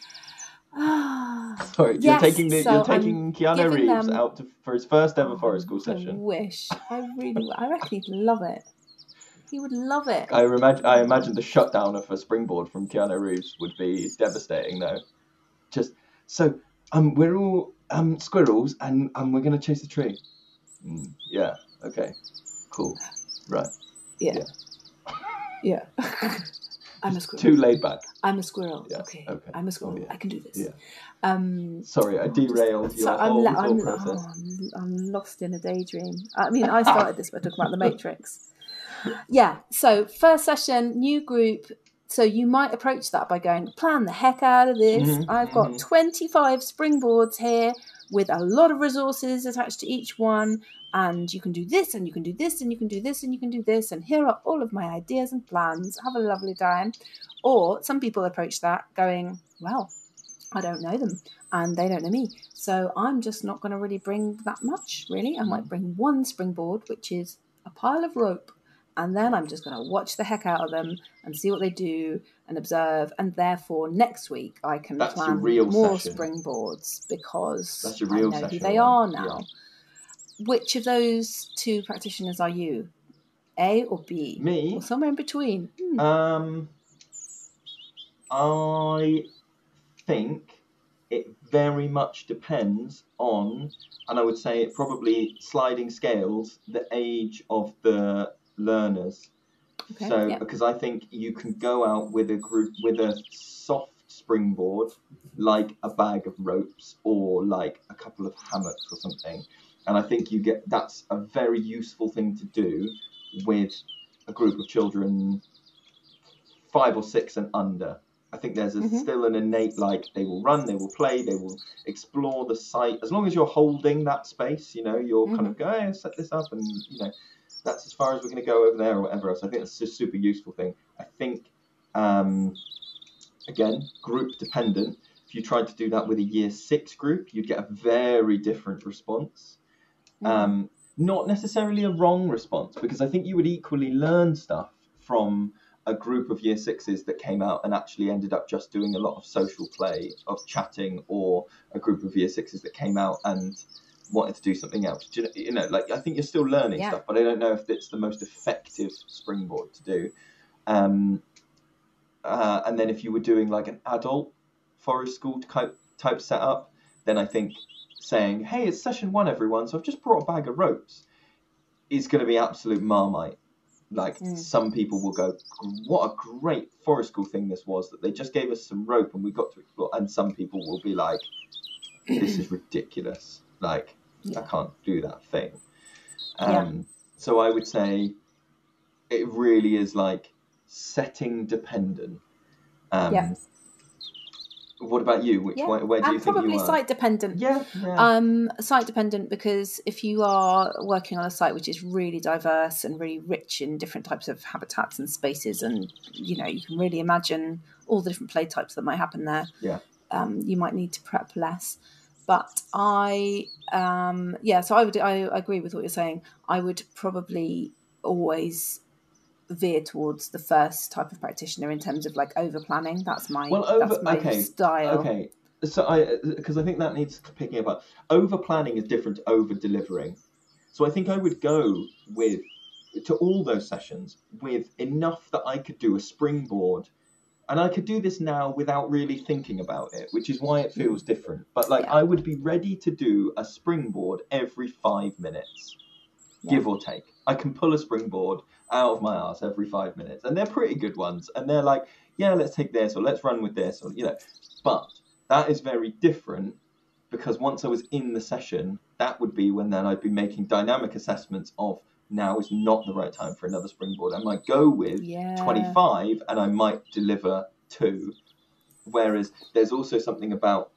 Sorry, you're taking Keanu Reeves out for his first ever Forest School session. I reckon he'd love it. He would love it. I imagine the shutdown of a springboard from Keanu Reeves would be devastating, though. Just so we're all squirrels, and we're gonna chase the tree. Yeah. Okay. Cool. Right. Yeah. I'm a squirrel. Too laid back. I'm a squirrel. Yeah. Okay. Okay. I'm a squirrel. Yeah. I can do this. Yeah. Sorry, I derailed your whole thought process. I'm lost in a daydream. I mean, I started this by talking about the Matrix. Yeah. So first session, new group. So you might approach that by going, plan the heck out of this. I've got 25 springboards here with a lot of resources attached to each one. And you can do this, and you can do this, and you can do this, and you can do this. And here are all of my ideas and plans. Have a lovely time. Or some people approach that going, well, I don't know them and they don't know me. So I'm just not going to really bring that much, really. I might bring one springboard, which is a pile of rope. And then I'm just going to watch the heck out of them and see what they do and observe. And therefore, next week, I can plan more springboards, because I know who they are now. Yeah. Which of those two practitioners are you? A or B? Me? Or somewhere in between? I think it very much depends on, and I would say it probably sliding scales, the age of the learners. Okay, So, yeah. because I think you can go out with a group with a soft springboard, like a bag of ropes or like a couple of hammocks or something. And I think that's a very useful thing to do with a group of children 5 or 6 and under. I think there's still an innate, like, they will run, they will play, they will explore the site. As long as you're holding that space, you know, you're kind of going, hey, set this up, and, you know, that's as far as we're going to go over there or whatever else. I think that's a super useful thing. I think, again, group dependent. If you tried to do that with a year 6 group, you'd get a very different response. Not necessarily a wrong response, because I think you would equally learn stuff from a group of year 6s that came out and actually ended up just doing a lot of social play, of chatting, or a group of year 6s that came out and wanted to do something else. You know, like, I think you're still learning stuff, but I don't know if it's the most effective springboard to do. And then if you were doing like an adult forest school type setup, then I think saying, hey, it's session 1, everyone, so I've just brought a bag of ropes, is going to be absolute Marmite. Like, some people will go, what a great forest school thing this was, that they just gave us some rope and we got to explore. And some people will be like, this is ridiculous. Like, I can't do that thing. So I would say it really is like setting dependent. What about you? Where do you think you are? Probably site dependent. Site dependent, because if you are working on a site which is really diverse and really rich in different types of habitats and spaces, and you know, you can really imagine all the different play types that might happen there. You might need to prep less. But I agree with what you're saying. I would probably always veer towards the first type of practitioner in terms of like over planning. That's my style. Okay, so because I think that needs picking up. Over planning is different to over delivering. So I think I would go to all those sessions with enough that I could do a springboard. And I could do this now without really thinking about it, which is why it feels different. But like, I would be ready to do a springboard every 5 minutes, give or take. I can pull a springboard out of my arse every 5 minutes, and they're pretty good ones. And they're like, yeah, let's take this, or let's run with this, or, you know. But that is very different, because once I was in the session, that would be when then I'd be making dynamic assessments of, now is not the right time for another springboard. I might go with 25 and I might deliver 2. Whereas there's also something about,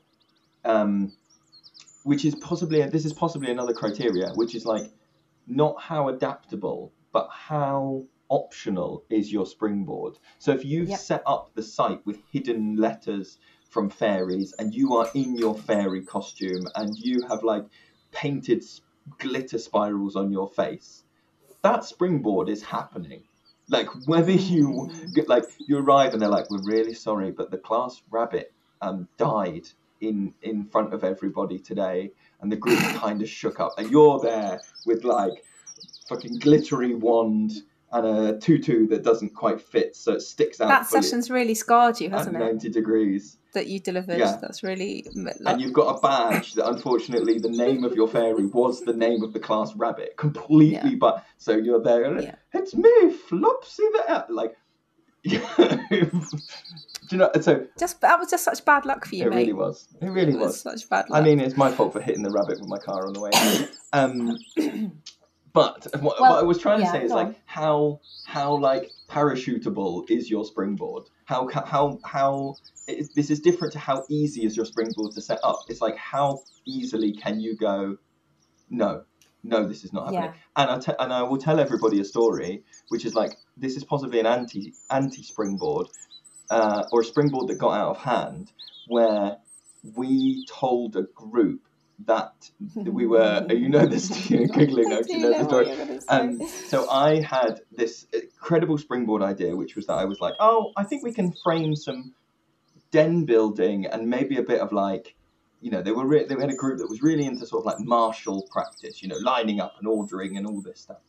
this is possibly another criteria, which is like, not how adaptable, but how optional is your springboard. So if you've set up the site with hidden letters from fairies, and you are in your fairy costume, and you have like painted glitter spirals on your face, that springboard is happening. Like, whether you arrive and they're like, we're really sorry, but the class rabbit died in front of everybody today, and the group kind of shook up, and you're there with like fucking glittery wand and a tutu that doesn't quite fit, so it sticks out. That session's really scarred you, hasn't it? 90 degrees. That you delivered. That's really... And you've got a badge that, unfortunately, the name of your fairy was the name of the class rabbit. Completely, but... So you're there, it's me, Flopsy the... Like... Do you know, so... That was just such bad luck for you, mate. It really was. Such bad luck. I mean, it's my fault for hitting the rabbit with my car on the way. But what I was trying to say is like, how like parachutable is your springboard? How this is different to how easy is your springboard to set up. It's like, how easily can you go, no, this is not happening. And I will tell everybody a story, which is like, this is possibly an anti springboard, or a springboard that got out of hand, where we told a group that we were, you know this, you're giggling, don't you know the story? So I had this incredible springboard idea, which was that I was like, I think we can frame some den building and maybe a bit of like, you know, they had a group that was really into sort of like martial practice, you know, lining up and ordering and all this stuff.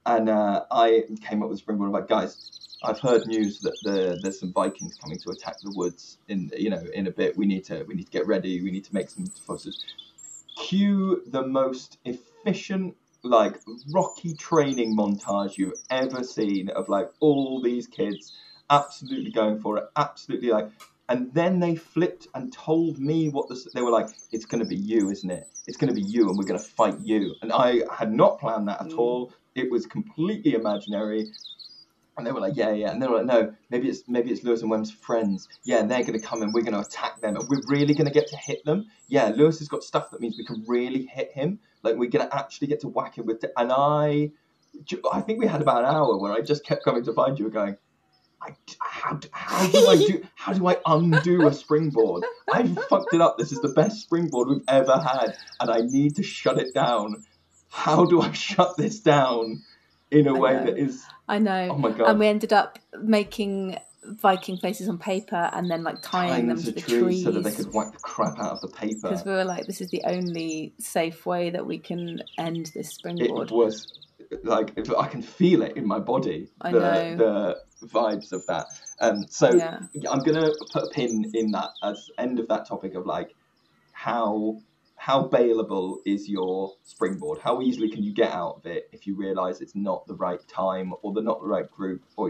And I came up with a springboard. I'm like, guys, I've heard news that there's some Vikings coming to attack the woods in a bit. We need to get ready. We need to make some forces. Cue the most efficient, like, Rocky training montage you've ever seen of, like, all these kids absolutely going for it, absolutely, like, and then they flipped and told me they were like, it's going to be you, isn't it? It's going to be you, and we're going to fight you. And I had not planned that at all. It was completely imaginary. And they were like, yeah. And they were like, no, maybe it's Lewis and Wem's friends. Yeah, and they're going to come and we're going to attack them. And we're really going to get to hit them. Yeah, Lewis has got stuff that means we can really hit him. Like, we're going to actually get to whack him with it. And I think we had about an hour where I just kept coming to find you and going, how do I undo a springboard? I fucked it up. This is the best springboard we've ever had. And I need to shut it down. How do I shut this down in a way that is... I know. Oh my God. And we ended up making Viking faces on paper and then like tying them to the trees so that they could whack the crap out of the paper. Because we were like, this is the only safe way that we can end this springboard. It was like, I can feel it in my body. I know. The vibes of that. I'm going to put a pin in that as end of that topic of like how bailable is your springboard? How easily can you get out of it if you realise it's not the right time or not the right group or,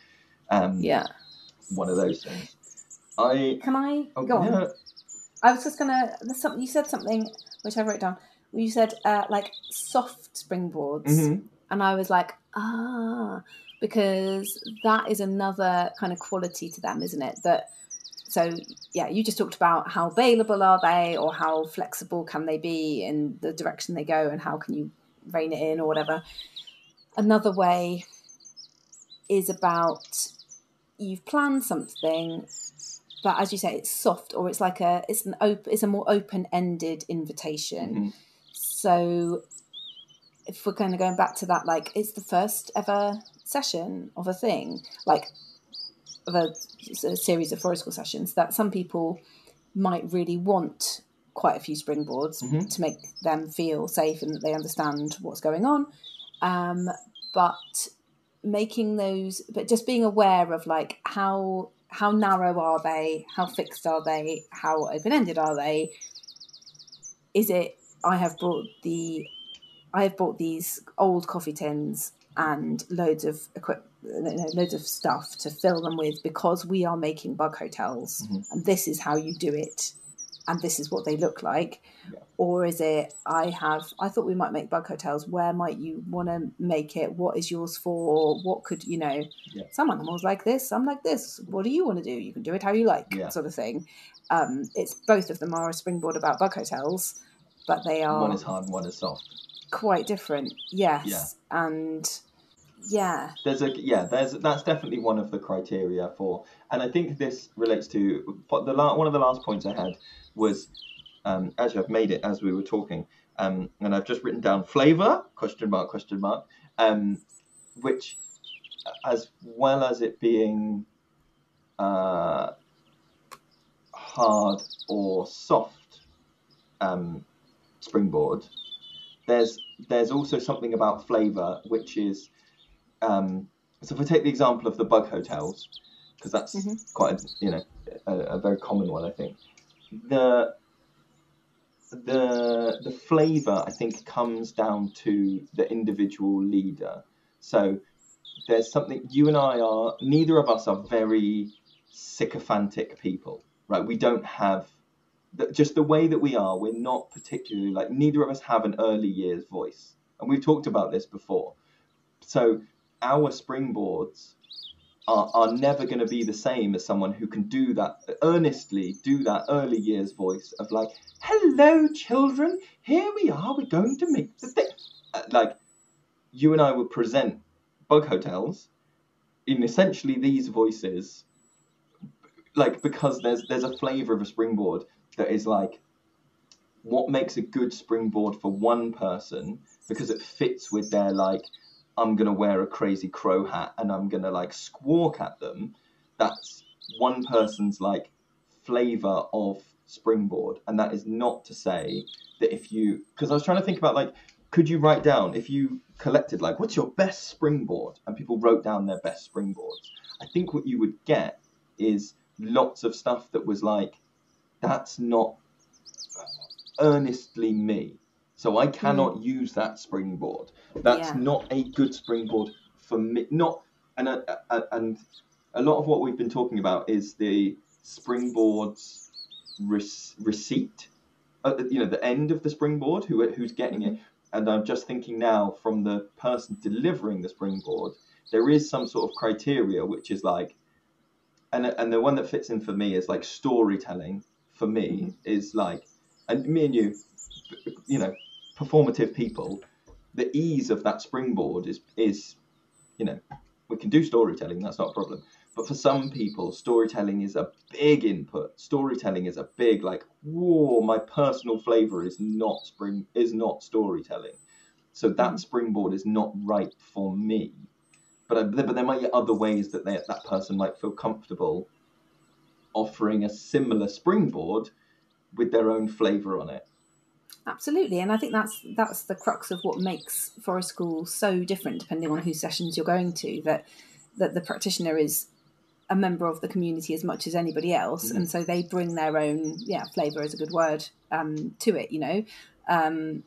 one of those things. Can I go on? I was just going to... You said something, which I wrote down. You said, like, soft springboards. Mm-hmm. And I was like, because that is another kind of quality to them, isn't it? So, you just talked about how bailable are they or how flexible can they be in the direction they go and how can you rein it in or whatever. Another way is about you've planned something, but as you say, it's soft or it's like it's a more open-ended invitation. Mm-hmm. So if we're kind of going back to that, like it's the first ever session of a thing, like of a series of forest school sessions, that some people might really want quite a few springboards mm-hmm. to make them feel safe and that they understand what's going on. But making those, but just being aware of like how narrow are they, how fixed are they, how open-ended are they? Is it, I have brought these old coffee tins and loads of loads of stuff to fill them with because we are making bug hotels mm-hmm. and this is how you do it and this is what they look like. Yeah. Or is it, I thought we might make bug hotels, where might you want to make it, what is yours for, what could some animals like this, some like this, what do you want to do, you can do it how you like, sort of thing. It's both of them are a springboard about bug hotels, but they are, one is hard and one is soft, quite different. And that's definitely one of the criteria for, and I think this relates to one of the last points I had was, actually I've made it as we were talking, and I've just written down flavour, ? Which, as well as it being hard or soft springboard, there's also something about flavour, which is, so if I take the example of the bug hotels, because that's mm-hmm. quite a very common one, I think. The flavour, I think, comes down to the individual leader. So there's something, you and I neither of us are very sycophantic people, right? We don't have, just the way that we are, we're not particularly, like, neither of us have an early years voice. And we've talked about this before. So our springboards are never going to be the same as someone who can do that early years voice of like, hello children, here we are, we're going to make the thing. Like, you and I would present bug hotels in essentially these voices, like, because there's a flavour of a springboard that is like what makes a good springboard for one person, because it fits with their, like, I'm going to wear a crazy crow hat and I'm going to, like, squawk at them. That's one person's, like, flavour of springboard. And that is not to say that if you... Because I was trying to think about, like, could you write down, if you collected like, what's your best springboard? And people wrote down their best springboards. I think what you would get is lots of stuff that was like, that's not earnestly me. So I cannot use that springboard. That's not a good springboard for me. And a lot of what we've been talking about is the springboard's receipt. The end of the springboard, who's getting it. And I'm just thinking now, from the person delivering the springboard, there is some sort of criteria, which is like, and the one that fits in for me is like storytelling. For me is like, and me and you, performative people, the ease of that springboard is, we can do storytelling. That's not a problem. But for some people, storytelling is a big input. Storytelling is a big, like, whoa, my personal flavor is not storytelling. So that springboard is not right for me. But there might be other ways that that person might feel comfortable offering a similar springboard with their own flavor on it. Absolutely, and I think that's the crux of what makes Forest School so different, depending on whose sessions you're going to. That the practitioner is a member of the community as much as anybody else, and so they bring their own flavour is a good word to it. And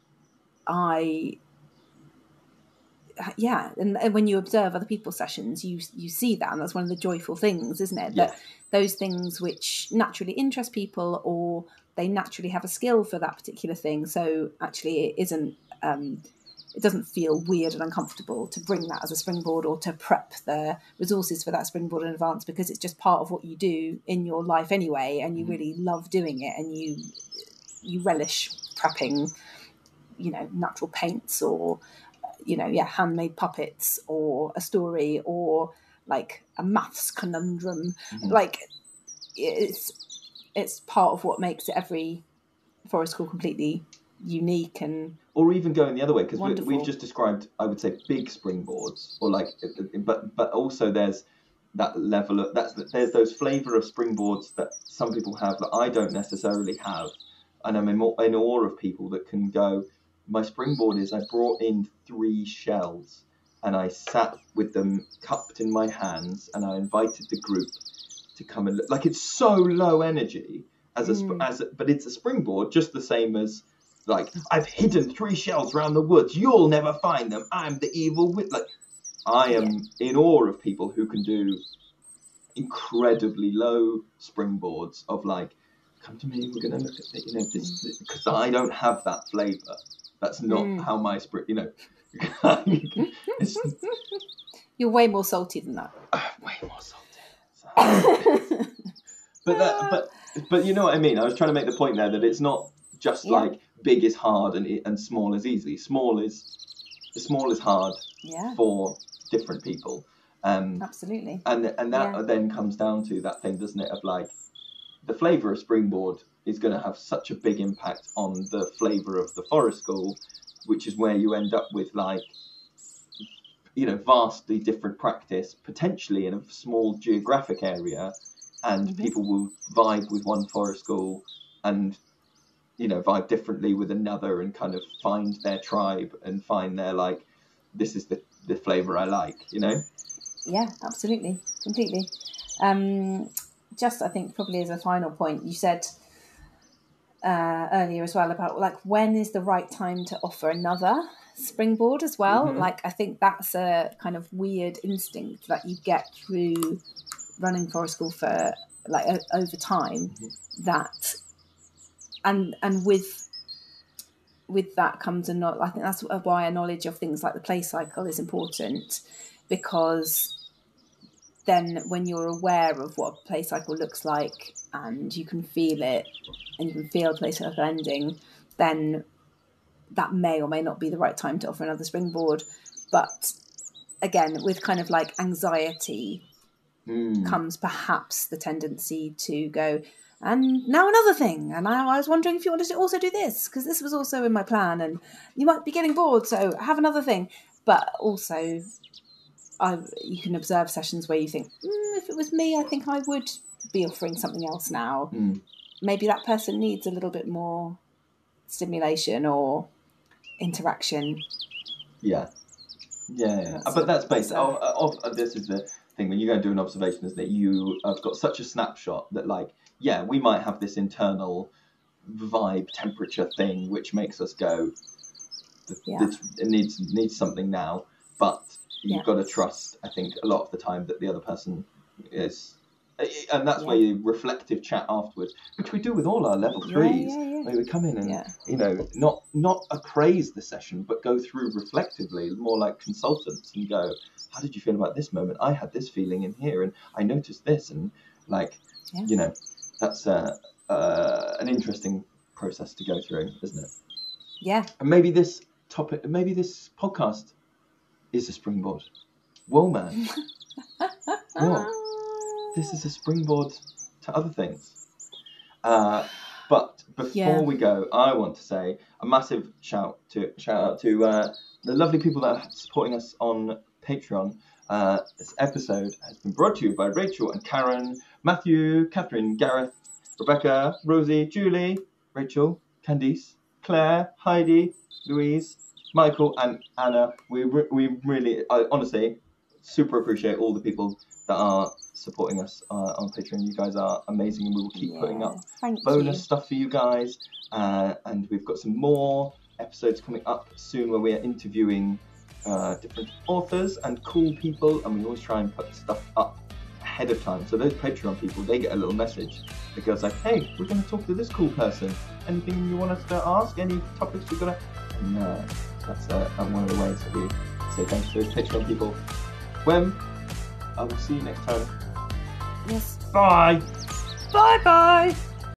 when you observe other people's sessions, you see that, and that's one of the joyful things, isn't it? That those things which naturally interest people, or they naturally have a skill for that particular thing. So actually, it isn't. It doesn't feel weird and uncomfortable to bring that as a springboard, or to prep the resources for that springboard in advance, because it's just part of what you do in your life anyway, and you really love doing it, and you relish prepping, natural paints, or handmade puppets, or a story, or like a maths conundrum. Like it's part of what makes every Forest School completely unique. And or even going the other way, because we've just described, I would say, big springboards, or like, but also there's that level of there's those flavor of springboards that some people have that I don't necessarily have, and I'm in awe of people that can go, my springboard is I brought in 3 shells and I sat with them cupped in my hands, and I invited the group to come and look. Like, it's so low energy but it's a springboard, just the same as like, I've hidden 3 shells around the woods, you'll never find them, I'm the evil witch. Like, I am in awe of people who can do incredibly low springboards of like, come to me, we're going to look at it, this, because I don't have that flavour. That's not how my You're way more salty than that. Way more salty. But you know what I mean? I was trying to make the point there that it's not just like big is hard and small is easy. Small is hard for different people. Absolutely. And that then comes down to that thing, doesn't it, of like, the flavour of springboard is going to have such a big impact on the flavour of the Forest School, which is where you end up with like, vastly different practice, potentially in a small geographic area, and people will vibe with one Forest School and vibe differently with another, and kind of find their tribe and find their like, this is the flavour I like, Yeah, absolutely, completely. Just, I think, probably as a final point, you said earlier as well about like, when is the right time to offer another springboard as well. Like, I think that's a kind of weird instinct that you get through running Forest School for like over time, that and with that comes I think that's why a knowledge of things like the play cycle is important, because then when you're aware of what a play cycle looks like, and you can feel it, and you can feel play cycle ending, then that may or may not be the right time to offer another springboard. But again, with kind of like anxiety comes perhaps the tendency to go, and now another thing, and I was wondering if you wanted to also do this, because this was also in my plan, and you might be getting bored, so have another thing. But also you can observe sessions where you think, if it was me, I think I would be offering something else now. Maybe that person needs a little bit more stimulation or interaction. Yeah. Yeah. But that's based this is the thing, when you go and do an observation, is that you have got such a snapshot that, like, yeah, we might have this internal vibe, temperature thing which makes us go, it needs something now, but you've got to trust, I think, a lot of the time that the other person is, and that's where you reflective chat afterwards, which we do with all our level 3s. Where we come in and you know, not appraise the session, but go through reflectively, more like consultants, and go, how did you feel about this moment? I had this feeling in here, and I noticed this, and like, you know, that's an interesting process to go through, isn't it? Yeah. And maybe this podcast is a springboard. Whoa, man. What? This is a springboard to other things. But before we go, I want to say a massive shout out to the lovely people that are supporting us on Patreon. This episode has been brought to you by Rachel and Karen, Matthew, Catherine, Gareth, Rebecca, Rosie, Julie, Rachel, Candice, Claire, Heidi, Louise, Michael, and Anna. We really, honestly, super appreciate all the people that are supporting us on Patreon. You guys are amazing, and we will keep putting up bonus stuff for you guys. And we've got some more episodes coming up soon where we are interviewing different authors and cool people, and we always try and put stuff up ahead of time. So those Patreon people, they get a little message that goes like, hey, we're going to talk to this cool person. Anything you want us to ask? Any topics we're going to... And that's one of the ways that we say thanks to those Patreon people. I will see you next time. Yes. Bye. Bye-bye.